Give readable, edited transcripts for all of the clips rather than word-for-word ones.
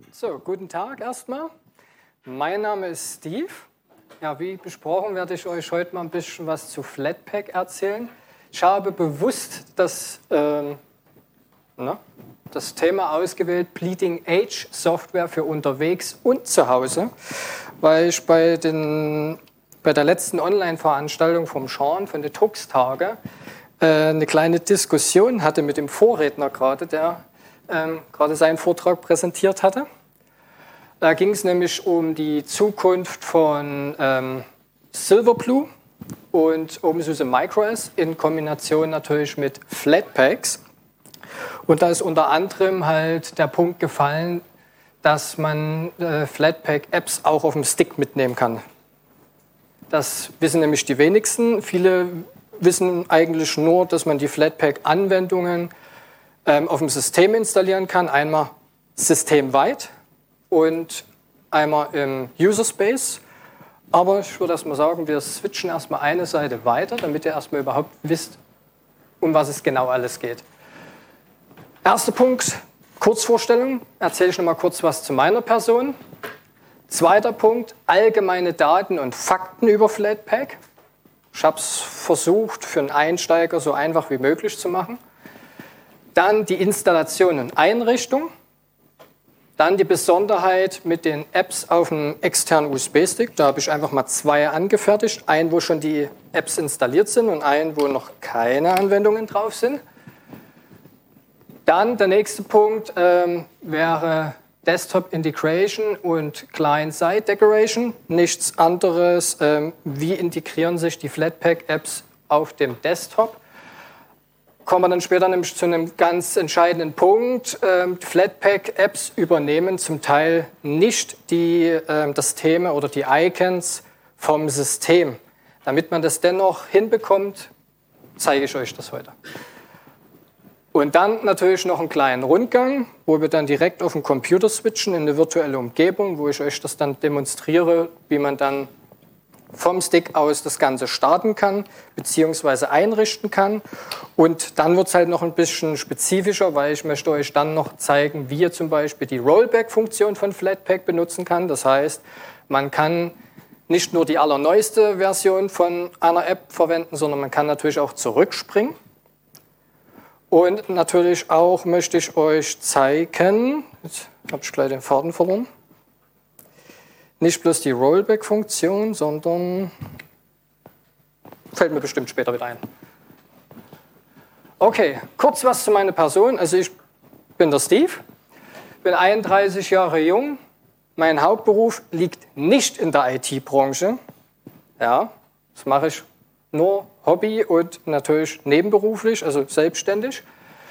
So, guten Tag erstmal. Mein Name ist Steve. Ja, wie besprochen werde ich euch heute mal ein bisschen was zu Flatpak erzählen. Ich habe bewusst das Thema ausgewählt, Bleeding Edge Software für unterwegs und zu Hause, weil ich bei der letzten Online-Veranstaltung vom Sean, von den Tux-Tage, eine kleine Diskussion hatte mit dem Vorredner gerade, der gerade seinen Vortrag präsentiert hatte. Da ging es nämlich um die Zukunft von Silverblue und OpenSUSE MicroOS in Kombination natürlich mit Flatpaks. Und da ist unter anderem halt der Punkt gefallen, dass man Flatpak-Apps auch auf dem Stick mitnehmen kann. Das wissen nämlich die wenigsten. Viele wissen eigentlich nur, dass man die Flatpak-Anwendungen auf dem System installieren kann. Einmal systemweit und einmal im User Space. Aber ich würde erstmal sagen, wir switchen erstmal eine Seite weiter, damit ihr erstmal überhaupt wisst, um was es genau alles geht. Erster Punkt, Kurzvorstellung. Erzähle ich nochmal kurz was zu meiner Person. Zweiter Punkt, allgemeine Daten und Fakten über Flatpak. Ich habe es versucht, für einen Einsteiger so einfach wie möglich zu machen. Dann die Installation und Einrichtung. Dann die Besonderheit mit den Apps auf dem externen USB-Stick. Da habe ich einfach mal zwei angefertigt. Einen, wo schon die Apps installiert sind und einen, wo noch keine Anwendungen drauf sind. Dann der nächste Punkt wäre Desktop Integration und Client-Side Decoration. Nichts anderes, wie integrieren sich die Flatpak-Apps auf dem Desktop. Kommen wir dann später nämlich zu einem ganz entscheidenden Punkt. Flatpak-Apps übernehmen zum Teil nicht das Thema oder die Icons vom System. Damit man das dennoch hinbekommt, zeige ich euch das heute. Und dann natürlich noch einen kleinen Rundgang, wo wir dann direkt auf den Computer switchen in eine virtuelle Umgebung, wo ich euch das dann demonstriere, wie man dann vom Stick aus das Ganze starten kann, beziehungsweise einrichten kann. Und dann wird es halt noch ein bisschen spezifischer, weil ich möchte euch dann noch zeigen, wie ihr zum Beispiel die Rollback-Funktion von Flatpak benutzen kann. Das heißt, man kann nicht nur die allerneueste Version von einer App verwenden, sondern man kann natürlich auch zurückspringen. Und natürlich auch möchte ich euch zeigen, jetzt habe ich gleich den Faden verloren, nicht bloß die Rollback-Funktion, sondern fällt mir bestimmt später wieder ein. Okay, kurz was zu meiner Person. Also ich bin der Steve, bin 31 Jahre jung. Mein Hauptberuf liegt nicht in der IT-Branche. Ja, das mache ich nur Hobby und natürlich nebenberuflich, also selbstständig.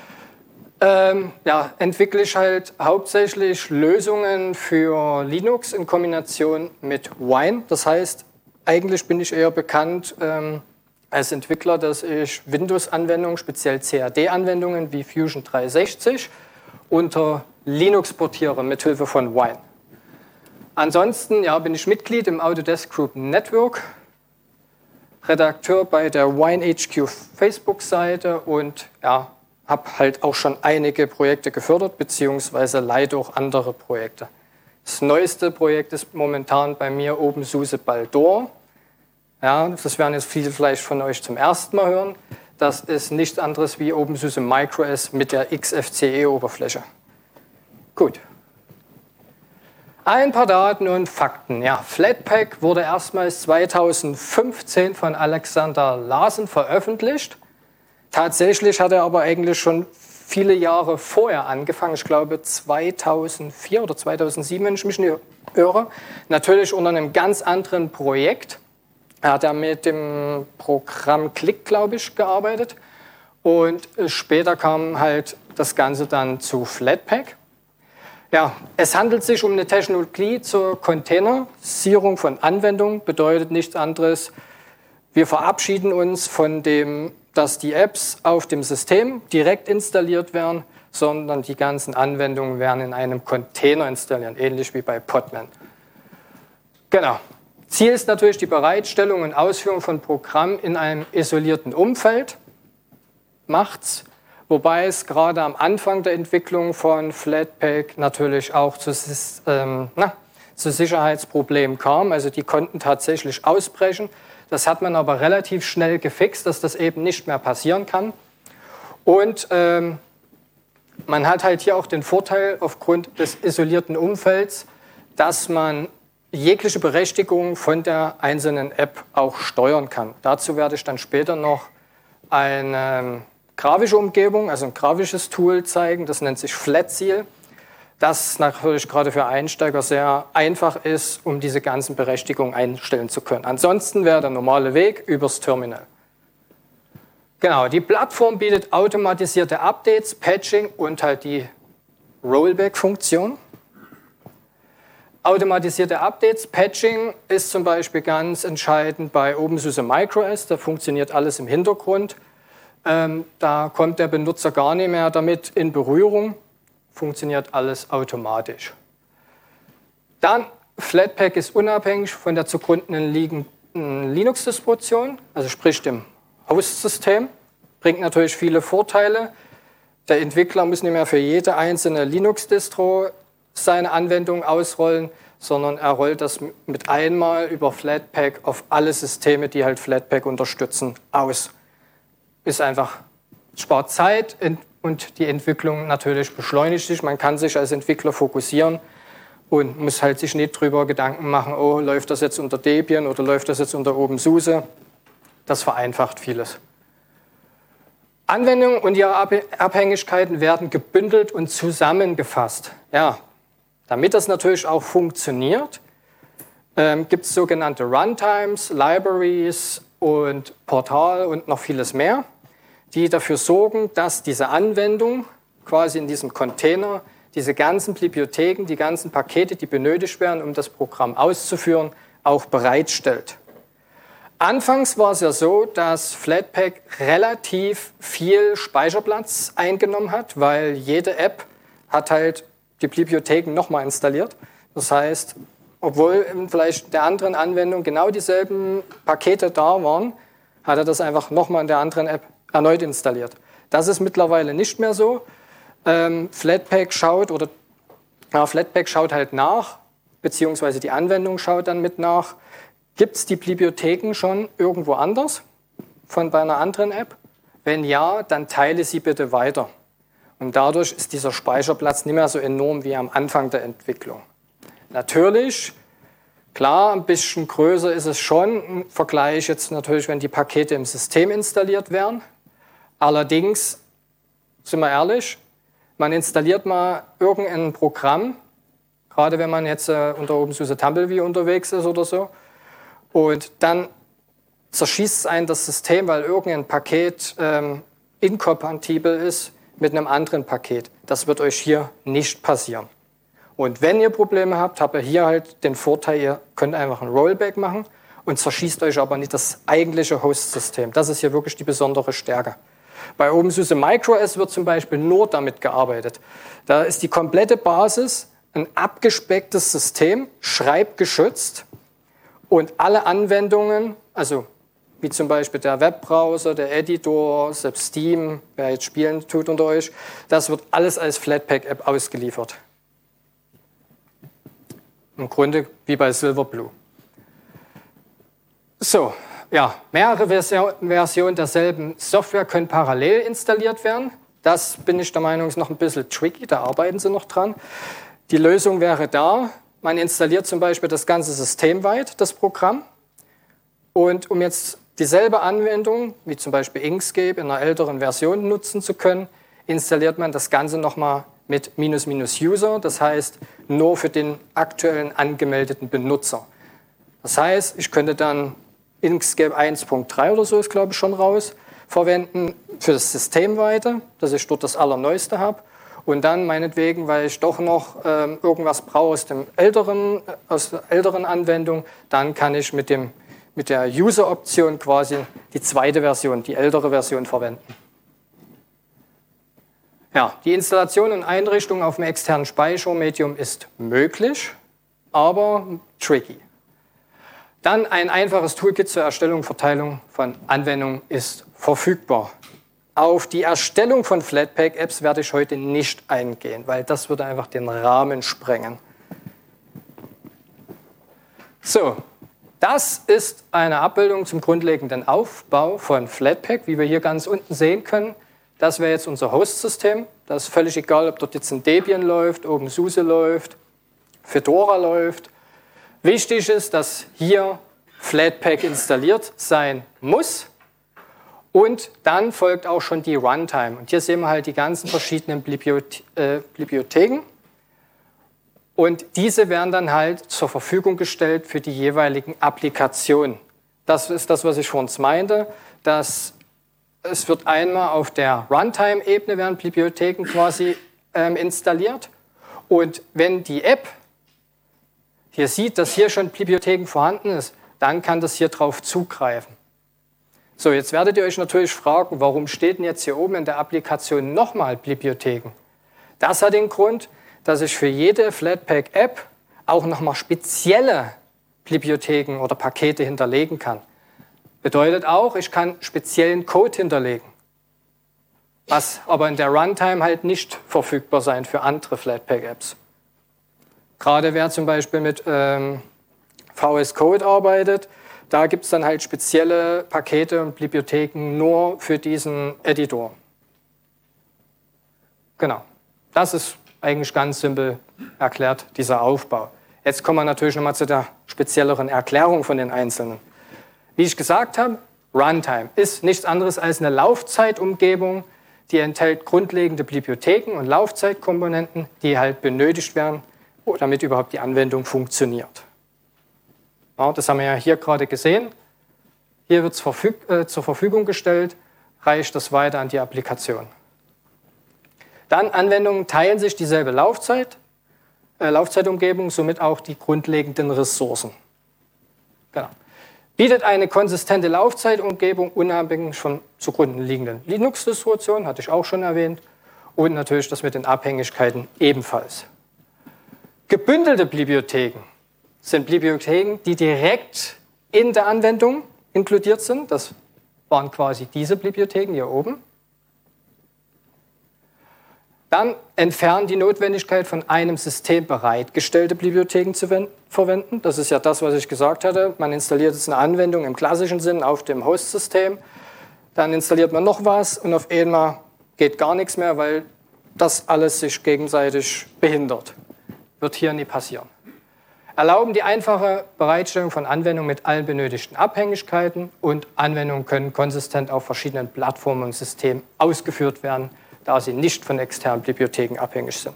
Entwickle ich halt hauptsächlich Lösungen für Linux in Kombination mit Wine. Das heißt, eigentlich bin ich eher bekannt als Entwickler, dass ich Windows-Anwendungen, speziell CAD-Anwendungen wie Fusion 360, unter Linux portiere mithilfe von Wine. Ansonsten bin ich Mitglied im Autodesk Group Network, Redakteur bei der WineHQ Facebook-Seite und habe halt auch schon einige Projekte gefördert, beziehungsweise leite auch andere Projekte. Das neueste Projekt ist momentan bei mir OpenSUSE Baldur. Ja, das werden jetzt viele vielleicht von euch zum ersten Mal hören. Das ist nichts anderes wie OpenSUSE MicroOS mit der XFCE-Oberfläche. Gut. Ein paar Daten und Fakten. Ja, Flatpak wurde erstmals 2015 von Alexander Larsen veröffentlicht. Tatsächlich hat er aber eigentlich schon viele Jahre vorher angefangen. Ich glaube 2004 oder 2007, wenn ich mich nicht irre. Natürlich unter einem ganz anderen Projekt. Er hat mit dem Programm Click, glaube ich, gearbeitet. Und später kam halt das Ganze dann zu Flatpak. Ja, es handelt sich um eine Technologie zur Containerisierung von Anwendungen. Bedeutet nichts anderes. Wir verabschieden uns von dem, dass die Apps auf dem System direkt installiert werden, sondern die ganzen Anwendungen werden in einem Container installiert, ähnlich wie bei Podman. Genau. Ziel ist natürlich die Bereitstellung und Ausführung von Programmen in einem isolierten Umfeld. Macht's, wobei es gerade am Anfang der Entwicklung von Flatpak natürlich auch zu Sicherheitsproblemen kam. Also die konnten tatsächlich ausbrechen. Das hat man aber relativ schnell gefixt, dass das eben nicht mehr passieren kann. Und man hat halt hier auch den Vorteil aufgrund des isolierten Umfelds, dass man jegliche Berechtigung von der einzelnen App auch steuern kann. Dazu werde ich dann später noch eine grafische Umgebung, also ein grafisches Tool zeigen, das nennt sich FlatSeal, das natürlich gerade für Einsteiger sehr einfach ist, um diese ganzen Berechtigungen einstellen zu können. Ansonsten wäre der normale Weg übers Terminal. Genau, die Plattform bietet automatisierte Updates, Patching und halt die Rollback-Funktion. Automatisierte Updates, Patching ist zum Beispiel ganz entscheidend bei OpenSUSE MicroOS. Da funktioniert alles im Hintergrund. Da kommt der Benutzer gar nicht mehr damit in Berührung. Funktioniert alles automatisch. Dann, Flatpak ist unabhängig von der zugrunde liegenden Linux-Distribution, also sprich dem Host-System. Bringt natürlich viele Vorteile. Der Entwickler muss nicht mehr für jede einzelne Linux-Distro seine Anwendung ausrollen, sondern er rollt das mit einmal über Flatpak auf alle Systeme, die halt Flatpak unterstützen, aus. Ist einfach, spart Zeit und die Entwicklung natürlich beschleunigt sich. Man kann sich als Entwickler fokussieren und muss halt sich nicht drüber Gedanken machen, oh, läuft das jetzt unter Debian oder läuft das jetzt unter OpenSUSE. Das vereinfacht vieles. Anwendungen und ihre Abhängigkeiten werden gebündelt und zusammengefasst. Ja, damit das natürlich auch funktioniert, gibt es sogenannte Runtimes, Libraries und Portal und noch vieles mehr, die dafür sorgen, dass diese Anwendung quasi in diesem Container diese ganzen Bibliotheken, die ganzen Pakete, die benötigt werden, um das Programm auszuführen, auch bereitstellt. Anfangs war es ja so, dass Flatpak relativ viel Speicherplatz eingenommen hat, weil jede App hat halt die Bibliotheken nochmal installiert. Das heißt, obwohl vielleicht der anderen Anwendung genau dieselben Pakete da waren, hat er das einfach nochmal in der anderen App erneut installiert. Das ist mittlerweile nicht mehr so. Flatpak schaut halt nach, beziehungsweise die Anwendung schaut dann mit nach. Gibt es die Bibliotheken schon irgendwo anders bei einer anderen App? Wenn ja, dann teile sie bitte weiter. Und dadurch ist dieser Speicherplatz nicht mehr so enorm wie am Anfang der Entwicklung. Natürlich, klar, ein bisschen größer ist es schon im Vergleich jetzt natürlich, wenn die Pakete im System installiert werden. Allerdings, sind wir ehrlich, man installiert mal irgendein Programm, gerade wenn man jetzt unter OpenSUSE Tumblebee unterwegs ist oder so, und dann zerschießt es einen das System, weil irgendein Paket inkompatibel ist mit einem anderen Paket. Das wird euch hier nicht passieren. Und wenn ihr Probleme habt, habt ihr hier halt den Vorteil, ihr könnt einfach ein Rollback machen und zerschießt euch aber nicht das eigentliche Host-System. Das ist hier wirklich die besondere Stärke. Bei OpenSUSE MicroOS wird zum Beispiel nur damit gearbeitet. Da ist die komplette Basis ein abgespecktes System, schreibgeschützt, und alle Anwendungen, also wie zum Beispiel der Webbrowser, der Editor, selbst Steam, wer jetzt spielen tut unter euch, das wird alles als Flatpak-App ausgeliefert. Im Grunde wie bei Silverblue. So, ja, mehrere Versionen derselben Software können parallel installiert werden. Das bin ich der Meinung, ist noch ein bisschen tricky, da arbeiten sie noch dran. Die Lösung wäre da, man installiert zum Beispiel das ganze systemweit, das Programm. Und um jetzt dieselbe Anwendung, wie zum Beispiel Inkscape in einer älteren Version nutzen zu können, installiert man das Ganze nochmal mit --user, das heißt nur für den aktuellen angemeldeten Benutzer. Das heißt, ich könnte dann Inkscape 1.3 oder so ist, glaube ich, schon raus, verwenden für das Systemweite, dass ich dort das Allerneueste habe. Und dann meinetwegen, weil ich doch noch irgendwas brauche aus der älteren Anwendung, dann kann ich mit der User-Option quasi die zweite Version, die ältere Version verwenden. Ja, die Installation und Einrichtung auf dem externen Speichermedium ist möglich, aber tricky. Dann ein einfaches Toolkit zur Erstellung und Verteilung von Anwendungen ist verfügbar. Auf die Erstellung von Flatpak-Apps werde ich heute nicht eingehen, weil das würde einfach den Rahmen sprengen. So, das ist eine Abbildung zum grundlegenden Aufbau von Flatpak, wie wir hier ganz unten sehen können. Das wäre jetzt unser Host-System. Das ist völlig egal, ob dort jetzt ein Debian läuft, OpenSUSE läuft, Fedora läuft. Wichtig ist, dass hier Flatpak installiert sein muss. Und dann folgt auch schon die Runtime. Und hier sehen wir halt die ganzen verschiedenen Bibliotheken. Und diese werden dann halt zur Verfügung gestellt für die jeweiligen Applikationen. Das ist das, was ich vorhin meinte, dass es wird einmal auf der Runtime-Ebene werden Bibliotheken quasi installiert. Und wenn die App hier sieht, dass hier schon Bibliotheken vorhanden ist, dann kann das hier drauf zugreifen. So, jetzt werdet ihr euch natürlich fragen, warum steht denn jetzt hier oben in der Applikation nochmal Bibliotheken? Das hat den Grund, dass ich für jede Flatpak-App auch nochmal spezielle Bibliotheken oder Pakete hinterlegen kann. Bedeutet auch, ich kann speziellen Code hinterlegen, was aber in der Runtime halt nicht verfügbar sein für andere Flatpak-Apps. Gerade wer zum Beispiel mit VS Code arbeitet, da gibt es dann halt spezielle Pakete und Bibliotheken nur für diesen Editor. Genau, das ist eigentlich ganz simpel erklärt, dieser Aufbau. Jetzt kommen wir natürlich nochmal zu der spezielleren Erklärung von den Einzelnen. Wie ich gesagt habe, Runtime ist nichts anderes als eine Laufzeitumgebung, die enthält grundlegende Bibliotheken und Laufzeitkomponenten, die halt benötigt werden, damit überhaupt die Anwendung funktioniert. Ja, das haben wir ja hier gerade gesehen. Hier wird es zur Verfügung gestellt, reicht das weiter an die Applikation. Dann Anwendungen teilen sich dieselbe Laufzeitumgebung, somit auch die grundlegenden Ressourcen. Genau. Bietet eine konsistente Laufzeitumgebung, unabhängig von zugrunde liegenden Linux-Distributionen, hatte ich auch schon erwähnt, und natürlich das mit den Abhängigkeiten ebenfalls. Gebündelte Bibliotheken sind Bibliotheken, die direkt in der Anwendung inkludiert sind. Das waren quasi diese Bibliotheken hier oben. Dann entfernen die Notwendigkeit, von einem System bereitgestellte Bibliotheken zu verwenden. Das ist ja das, was ich gesagt hatte. Man installiert jetzt eine Anwendung im klassischen Sinn auf dem Host-System. Dann installiert man noch was und auf einmal geht gar nichts mehr, weil das alles sich gegenseitig behindert. Wird hier nie passieren. Erlauben die einfache Bereitstellung von Anwendungen mit allen benötigten Abhängigkeiten und Anwendungen können konsistent auf verschiedenen Plattformen und Systemen ausgeführt werden, da sie nicht von externen Bibliotheken abhängig sind.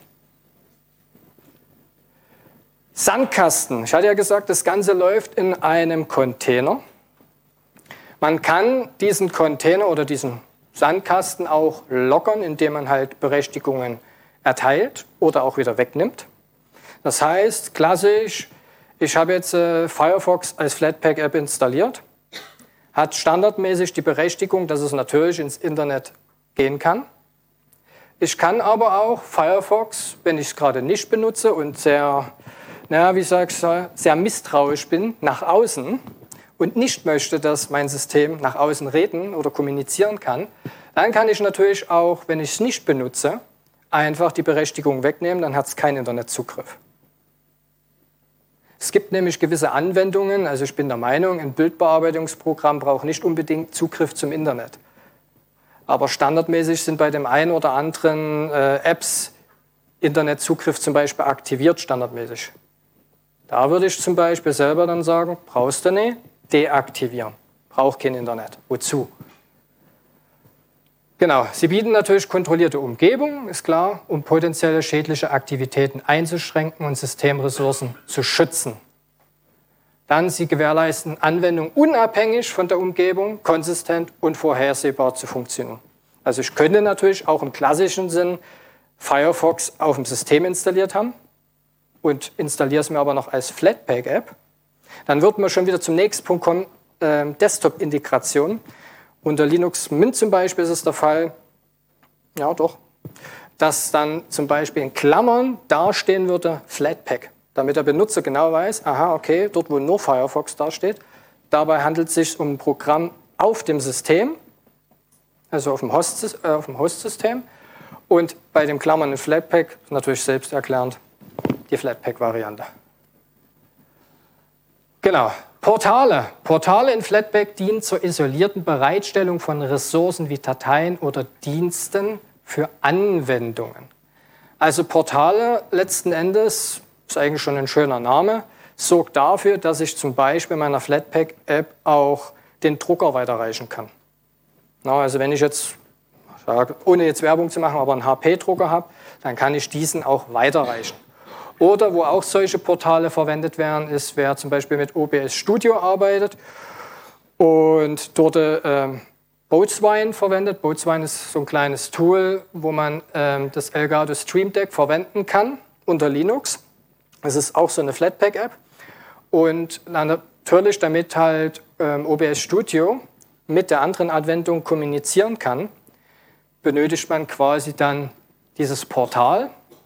Sandkasten. Ich hatte ja gesagt, das Ganze läuft in einem Container. Man kann diesen Container oder diesen Sandkasten auch lockern, indem man halt Berechtigungen erteilt oder auch wieder wegnimmt. Das heißt, klassisch, ich habe jetzt Firefox als Flatpak-App installiert, hat standardmäßig die Berechtigung, dass es natürlich ins Internet gehen kann. Ich kann aber auch Firefox, wenn ich es gerade nicht benutze und sehr misstrauisch bin, nach außen und nicht möchte, dass mein System nach außen reden oder kommunizieren kann, dann kann ich natürlich auch, wenn ich es nicht benutze, einfach die Berechtigung wegnehmen, dann hat es keinen Internetzugriff. Es gibt nämlich gewisse Anwendungen, also ich bin der Meinung, ein Bildbearbeitungsprogramm braucht nicht unbedingt Zugriff zum Internet. Aber standardmäßig sind bei dem einen oder anderen Apps Internetzugriff zum Beispiel aktiviert, standardmäßig. Da würde ich zum Beispiel selber dann sagen, brauchst du nicht, deaktivieren. Braucht kein Internet. Wozu? Genau, sie bieten natürlich kontrollierte Umgebung, ist klar, um potenzielle schädliche Aktivitäten einzuschränken und Systemressourcen zu schützen. Dann, sie gewährleisten Anwendung unabhängig von der Umgebung, konsistent und vorhersehbar zu funktionieren. Also ich könnte natürlich auch im klassischen Sinn Firefox auf dem System installiert haben und installiere es mir aber noch als Flatpak-App. Dann wird man schon wieder zum nächsten Punkt kommen, Desktop-Integration. Unter Linux Mint zum Beispiel ist es der Fall, ja doch, dass dann zum Beispiel in Klammern dastehen würde Flatpak, damit der Benutzer genau weiß, aha, okay, dort wo nur Firefox dasteht, dabei handelt es sich um ein Programm auf dem System, also auf dem Host-System. Und bei dem klammernden Flatpak, natürlich selbsterklärend, die Flatpak-Variante. Genau. Portale. Portale in Flatpak dienen zur isolierten Bereitstellung von Ressourcen wie Dateien oder Diensten für Anwendungen. Also Portale letzten Endes, ist eigentlich schon ein schöner Name, sorgt dafür, dass ich zum Beispiel in meiner Flatpak-App auch den Drucker weiterreichen kann. Also wenn ich jetzt, ohne jetzt Werbung zu machen, aber einen HP-Drucker habe, dann kann ich diesen auch weiterreichen. Oder wo auch solche Portale verwendet werden, ist, wer zum Beispiel mit OBS Studio arbeitet und dort Boatswine verwendet. Boatswine ist so ein kleines Tool, wo man das Elgato Stream Deck verwenden kann unter Linux. Das ist auch so eine Flatpak-App. Und natürlich, damit halt OBS Studio mit der anderen Anwendung kommunizieren kann, benötigt man quasi dann dieses Portal,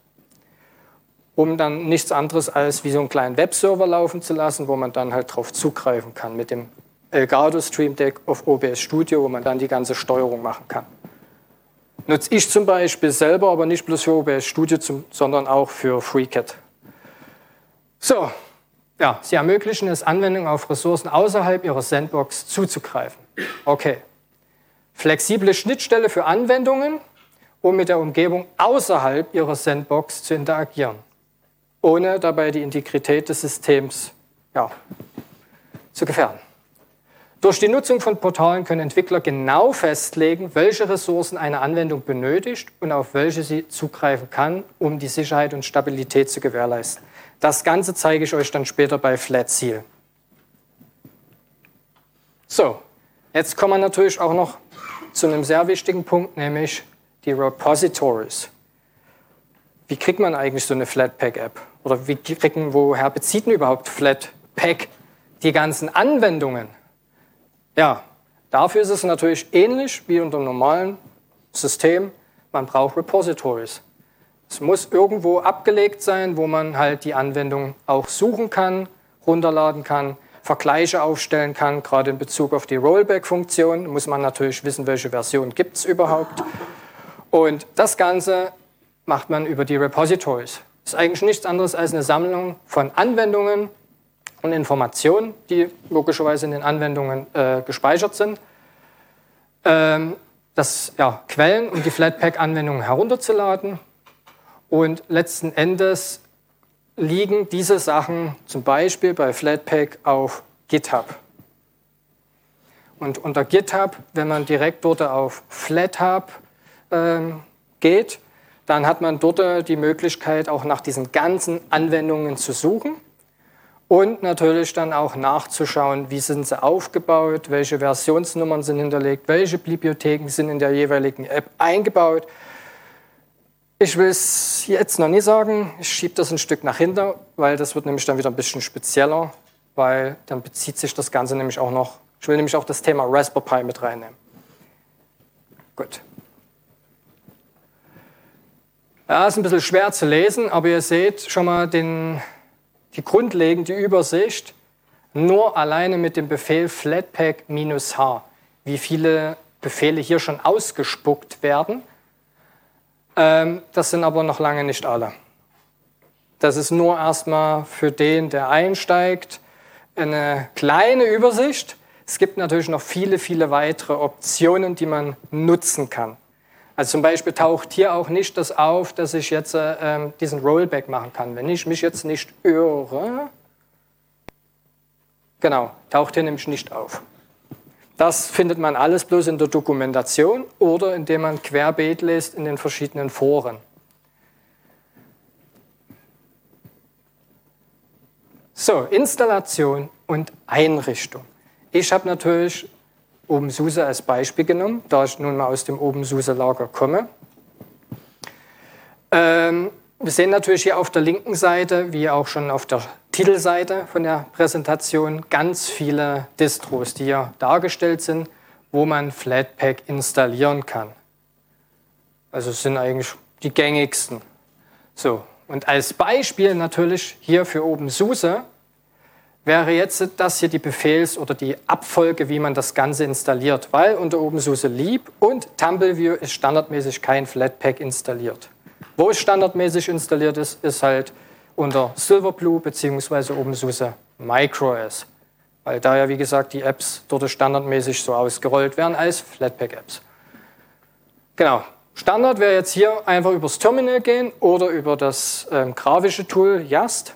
um dann nichts anderes als wie so einen kleinen Webserver laufen zu lassen, wo man dann halt drauf zugreifen kann mit dem Elgato Stream Deck auf OBS Studio, wo man dann die ganze Steuerung machen kann. Nutze ich zum Beispiel selber, aber nicht bloß für OBS Studio, sondern auch für FreeCAD. So, ja, Sie ermöglichen es, Anwendungen auf Ressourcen außerhalb Ihrer Sandbox zuzugreifen. Okay. Flexible Schnittstelle für Anwendungen, um mit der Umgebung außerhalb Ihrer Sandbox zu interagieren, ohne dabei die Integrität des Systems zu gefährden. Durch die Nutzung von Portalen können Entwickler genau festlegen, welche Ressourcen eine Anwendung benötigt und auf welche sie zugreifen kann, um die Sicherheit und Stabilität zu gewährleisten. Das Ganze zeige ich euch dann später bei Flatseal. So, jetzt kommen wir natürlich auch noch zu einem sehr wichtigen Punkt, nämlich die Repositories. Wie kriegt man eigentlich so eine Flatpak-App? Oder woher bezieht man überhaupt Flatpak die ganzen Anwendungen? Ja, dafür ist es natürlich ähnlich wie unter einem normalen System. Man braucht Repositories. Es muss irgendwo abgelegt sein, wo man halt die Anwendung auch suchen kann, runterladen kann, Vergleiche aufstellen kann. Gerade in Bezug auf die Rollback-Funktion muss man natürlich wissen, welche Version gibt es überhaupt. Und das Ganze macht man über die Repositories. Das ist eigentlich nichts anderes als eine Sammlung von Anwendungen und Informationen, die logischerweise in den Anwendungen gespeichert sind. Quellen, um die Flatpak-Anwendungen herunterzuladen. Und letzten Endes liegen diese Sachen zum Beispiel bei Flatpak auf GitHub. Und unter GitHub, wenn man direkt dort auf FlatHub geht, dann hat man dort die Möglichkeit, auch nach diesen ganzen Anwendungen zu suchen und natürlich dann auch nachzuschauen, wie sind sie aufgebaut, welche Versionsnummern sind hinterlegt, welche Bibliotheken sind in der jeweiligen App eingebaut. Ich will es jetzt noch nie sagen, ich schiebe das ein Stück nach hinten, weil das wird nämlich dann wieder ein bisschen spezieller, weil dann bezieht sich das Ganze nämlich auch noch, ich will nämlich auch das Thema Raspberry Pi mit reinnehmen. Gut. Ja, ist ein bisschen schwer zu lesen, aber ihr seht schon mal die grundlegende Übersicht, nur alleine mit dem Befehl flatpak-h, wie viele Befehle hier schon ausgespuckt werden. Das sind aber noch lange nicht alle. Das ist nur erstmal für den, der einsteigt, eine kleine Übersicht. Es gibt natürlich noch viele, viele weitere Optionen, die man nutzen kann. Also zum Beispiel taucht hier auch nicht das auf, dass ich jetzt diesen Rollback machen kann. Wenn ich mich jetzt nicht irre, genau, taucht hier nämlich nicht auf. Das findet man alles bloß in der Dokumentation oder indem man querbeet liest in den verschiedenen Foren. So, Installation und Einrichtung. Ich habe natürlich OpenSUSE als Beispiel genommen, da ich nun mal aus dem OpenSUSE-Lager komme. Wir sehen natürlich hier auf der linken Seite, wie auch schon auf der Titelseite von der Präsentation, ganz viele Distros, die hier dargestellt sind, wo man Flatpak installieren kann. Also es sind eigentlich die gängigsten. So, und als Beispiel natürlich hier für OpenSUSE wäre jetzt das hier die Befehls- oder die Abfolge, wie man das Ganze installiert, weil unter OpenSUSE Leap und TumbleView ist standardmäßig kein Flatpak installiert. Wo es standardmäßig installiert ist, ist halt unter Silverblue bzw. OpenSUSE MicroOS, weil da ja, wie gesagt, die Apps dort standardmäßig so ausgerollt werden als Flatpak-Apps. Genau. Standard wäre jetzt hier einfach übers Terminal gehen oder über das grafische Tool Yast.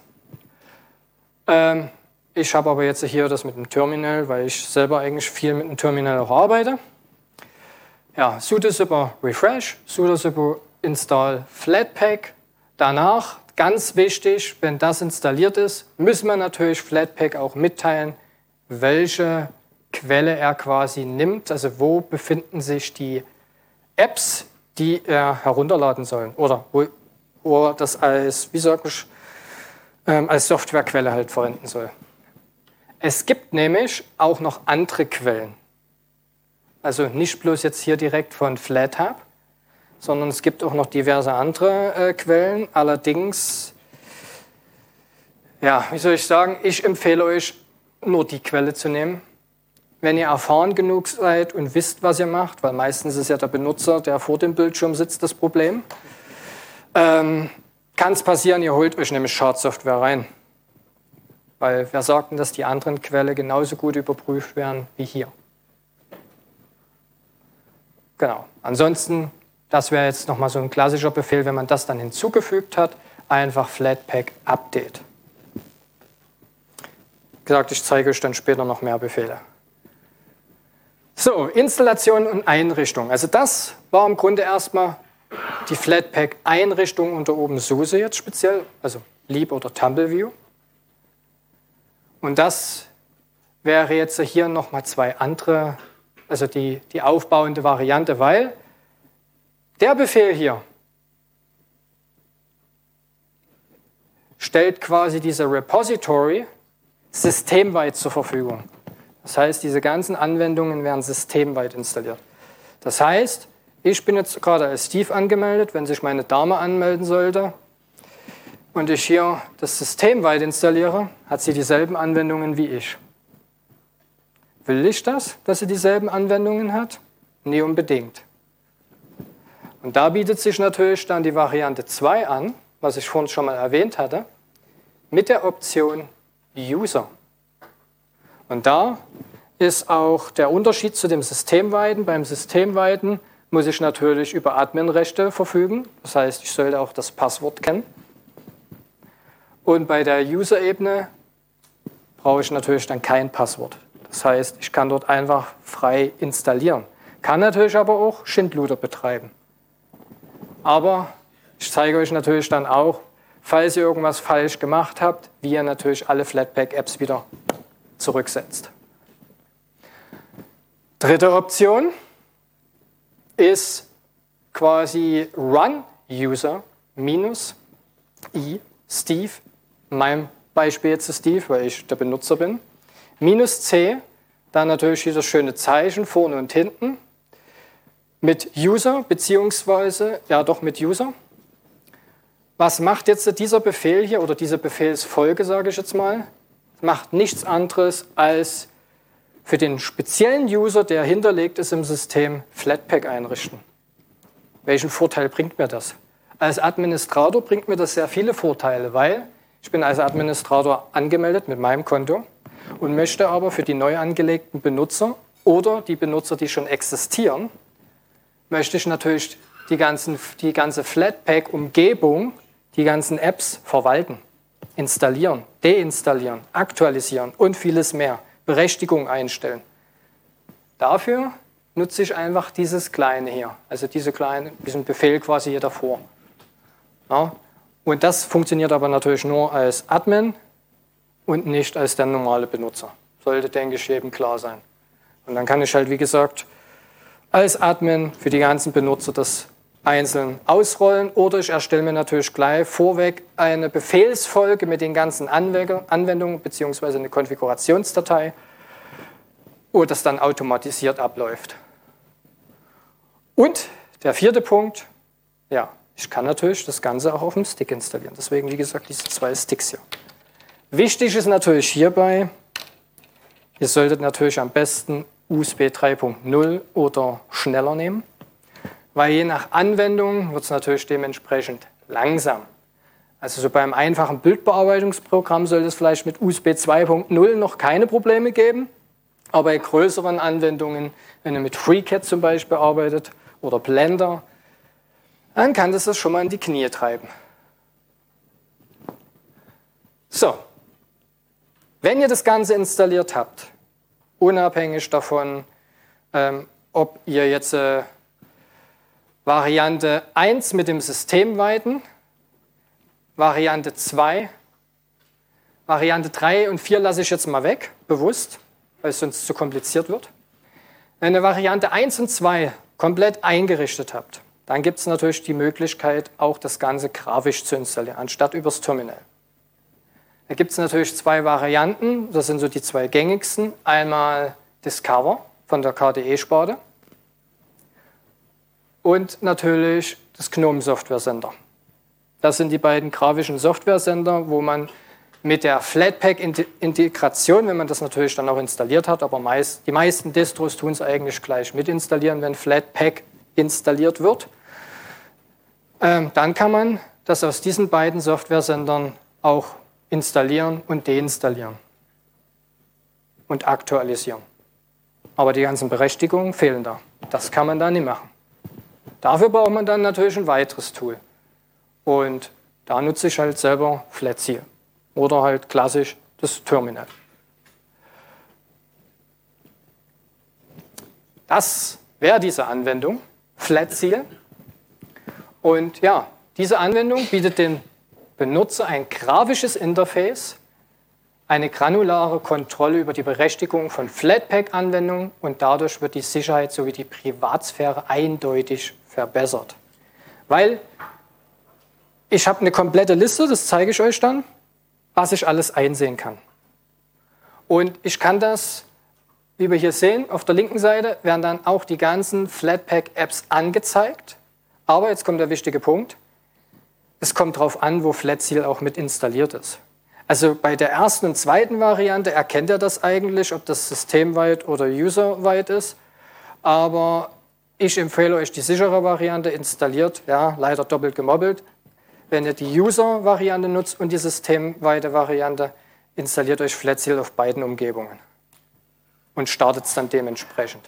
Ich habe aber jetzt hier das mit dem Terminal, weil ich selber eigentlich viel mit dem Terminal auch arbeite. Ja, sudo sudo refresh, sudo sudo install Flatpak. Danach, ganz wichtig, wenn das installiert ist, müssen wir natürlich Flatpak auch mitteilen, welche Quelle er quasi nimmt, also wo befinden sich die Apps, die er herunterladen soll oder wo er das als, wie sag ich, als Softwarequelle halt verwenden soll. Es gibt nämlich auch noch andere Quellen. Also nicht bloß jetzt hier direkt von FlatHub, sondern es gibt auch noch diverse andere Quellen. Allerdings, ja, wie soll ich sagen, ich empfehle euch, nur die Quelle zu nehmen. Wenn ihr erfahren genug seid und wisst, was ihr macht, weil meistens ist ja der Benutzer, der vor dem Bildschirm sitzt, das Problem, kann es passieren, ihr holt euch nämlich Schadsoftware rein. Weil wer sagt denn, dass die anderen Quellen genauso gut überprüft werden wie hier? Genau. Ansonsten, das wäre jetzt nochmal so ein klassischer Befehl, wenn man das dann hinzugefügt hat, einfach Flatpak Update. Wie gesagt, ich zeige euch dann später noch mehr Befehle. So, Installation und Einrichtung. Also das war im Grunde erstmal die Flatpak-Einrichtung unter OpenSUSE jetzt speziell, also Leap oder TumbleView. Und das wäre jetzt hier nochmal zwei andere, also die aufbauende Variante, weil der Befehl hier stellt quasi diese Repository systemweit zur Verfügung. Das heißt, diese ganzen Anwendungen werden systemweit installiert. Das heißt, ich bin jetzt gerade als Steve angemeldet, wenn sich meine Dame anmelden sollte und ich hier das systemweit installiere, hat sie dieselben Anwendungen wie ich. Will ich das, dass sie dieselben Anwendungen hat? Nie unbedingt. Und da bietet sich natürlich dann die Variante 2 an, was ich vorhin schon mal erwähnt hatte, mit der Option User. Und da ist auch der Unterschied zu dem Systemweiten. Beim Systemweiten muss ich natürlich über Adminrechte verfügen. Das heißt, ich sollte auch das Passwort kennen. Und bei der User-Ebene brauche ich natürlich dann kein Passwort. Das heißt, ich kann dort einfach frei installieren. Kann natürlich aber auch Schindluder betreiben. Aber ich zeige euch natürlich dann auch, falls ihr irgendwas falsch gemacht habt, wie ihr natürlich alle Flatpak-Apps wieder zurücksetzt. Dritte Option ist quasi Run User minus i Steve, in meinem Beispiel jetzt Steve, weil ich der Benutzer bin, minus c, dann natürlich dieses schöne Zeichen vorne und hinten, mit User, beziehungsweise, ja doch mit User. Was macht jetzt dieser Befehl hier, oder diese Befehlsfolge, sage ich jetzt mal? Macht nichts anderes als für den speziellen User, der hinterlegt ist im System, Flatpak einrichten. Welchen Vorteil bringt mir das? Als Administrator bringt mir das sehr viele Vorteile, weil ich bin als Administrator angemeldet mit meinem Konto und möchte aber für die neu angelegten Benutzer oder die Benutzer, die schon existieren, möchte ich natürlich die ganze Flatpak-Umgebung, die ganzen Apps verwalten, installieren, deinstallieren, aktualisieren und vieles mehr, Berechtigung einstellen. Dafür nutze ich einfach dieses Kleine hier, also diesen Befehl quasi hier davor. Ja, und das funktioniert aber natürlich nur als Admin und nicht als der normale Benutzer. Sollte, denke ich, jedem klar sein. Und dann kann ich halt, wie gesagt, als Admin für die ganzen Benutzer das einzeln ausrollen oder ich erstelle mir natürlich gleich vorweg eine Befehlsfolge mit den ganzen Anwendungen bzw. eine Konfigurationsdatei, wo das dann automatisiert abläuft. Und der vierte Punkt, ja, ich kann natürlich das Ganze auch auf dem Stick installieren. Deswegen, wie gesagt, diese zwei Sticks hier. Wichtig ist natürlich hierbei, ihr solltet natürlich am besten USB 3.0 oder schneller nehmen, weil je nach Anwendung wird es natürlich dementsprechend langsam. Also so beim einfachen Bildbearbeitungsprogramm sollte es vielleicht mit USB 2.0 noch keine Probleme geben, aber bei größeren Anwendungen, wenn ihr mit FreeCAD zum Beispiel arbeitet oder Blender, dann kann das schon mal in die Knie treiben. So, wenn ihr das Ganze installiert habt, unabhängig davon, ob ihr jetzt Variante 1 mit dem Systemweiten, Variante 2, Variante 3 und 4 lasse ich jetzt mal weg, bewusst, weil es sonst zu kompliziert wird. Wenn ihr Variante 1 und 2 komplett eingerichtet habt, dann gibt es natürlich die Möglichkeit, auch das Ganze grafisch zu installieren, anstatt übers Terminal. Da gibt es natürlich zwei Varianten, das sind so die zwei gängigsten. Einmal Discover von der KDE-Sparte und natürlich das GNOME Software Center. Das sind die beiden grafischen Software-Sender, wo man mit der Flatpak-Integration, wenn man das natürlich dann auch installiert hat, aber die meisten Distros tun es eigentlich gleich mit installieren, wenn Flatpak installiert wird, dann kann man das aus diesen beiden Software-Sendern auch installieren und deinstallieren und aktualisieren. Aber die ganzen Berechtigungen fehlen da. Das kann man da nicht machen. Dafür braucht man dann natürlich ein weiteres Tool. Und da nutze ich halt selber Flatseal oder halt klassisch das Terminal. Das wäre diese Anwendung, Flatseal. Und ja, diese Anwendung bietet dem Benutzer ein grafisches Interface, eine granulare Kontrolle über die Berechtigung von Flatpak-Anwendungen und dadurch wird die Sicherheit sowie die Privatsphäre eindeutig verbessert. Weil ich habe eine komplette Liste, das zeige ich euch dann, was ich alles einsehen kann. Und ich kann das, wie wir hier sehen, auf der linken Seite werden dann auch die ganzen Flatpak-Apps angezeigt. Aber jetzt kommt der wichtige Punkt. Es kommt darauf an, wo Flatseal auch mit installiert ist. Also bei der ersten und zweiten Variante erkennt er das eigentlich, ob das systemweit oder userweit ist. Aber ich empfehle euch die sichere Variante, installiert, ja, leider doppelt gemobbelt. Wenn ihr die User-Variante nutzt und die systemweite Variante, installiert euch Flatseal auf beiden Umgebungen und startet es dann dementsprechend.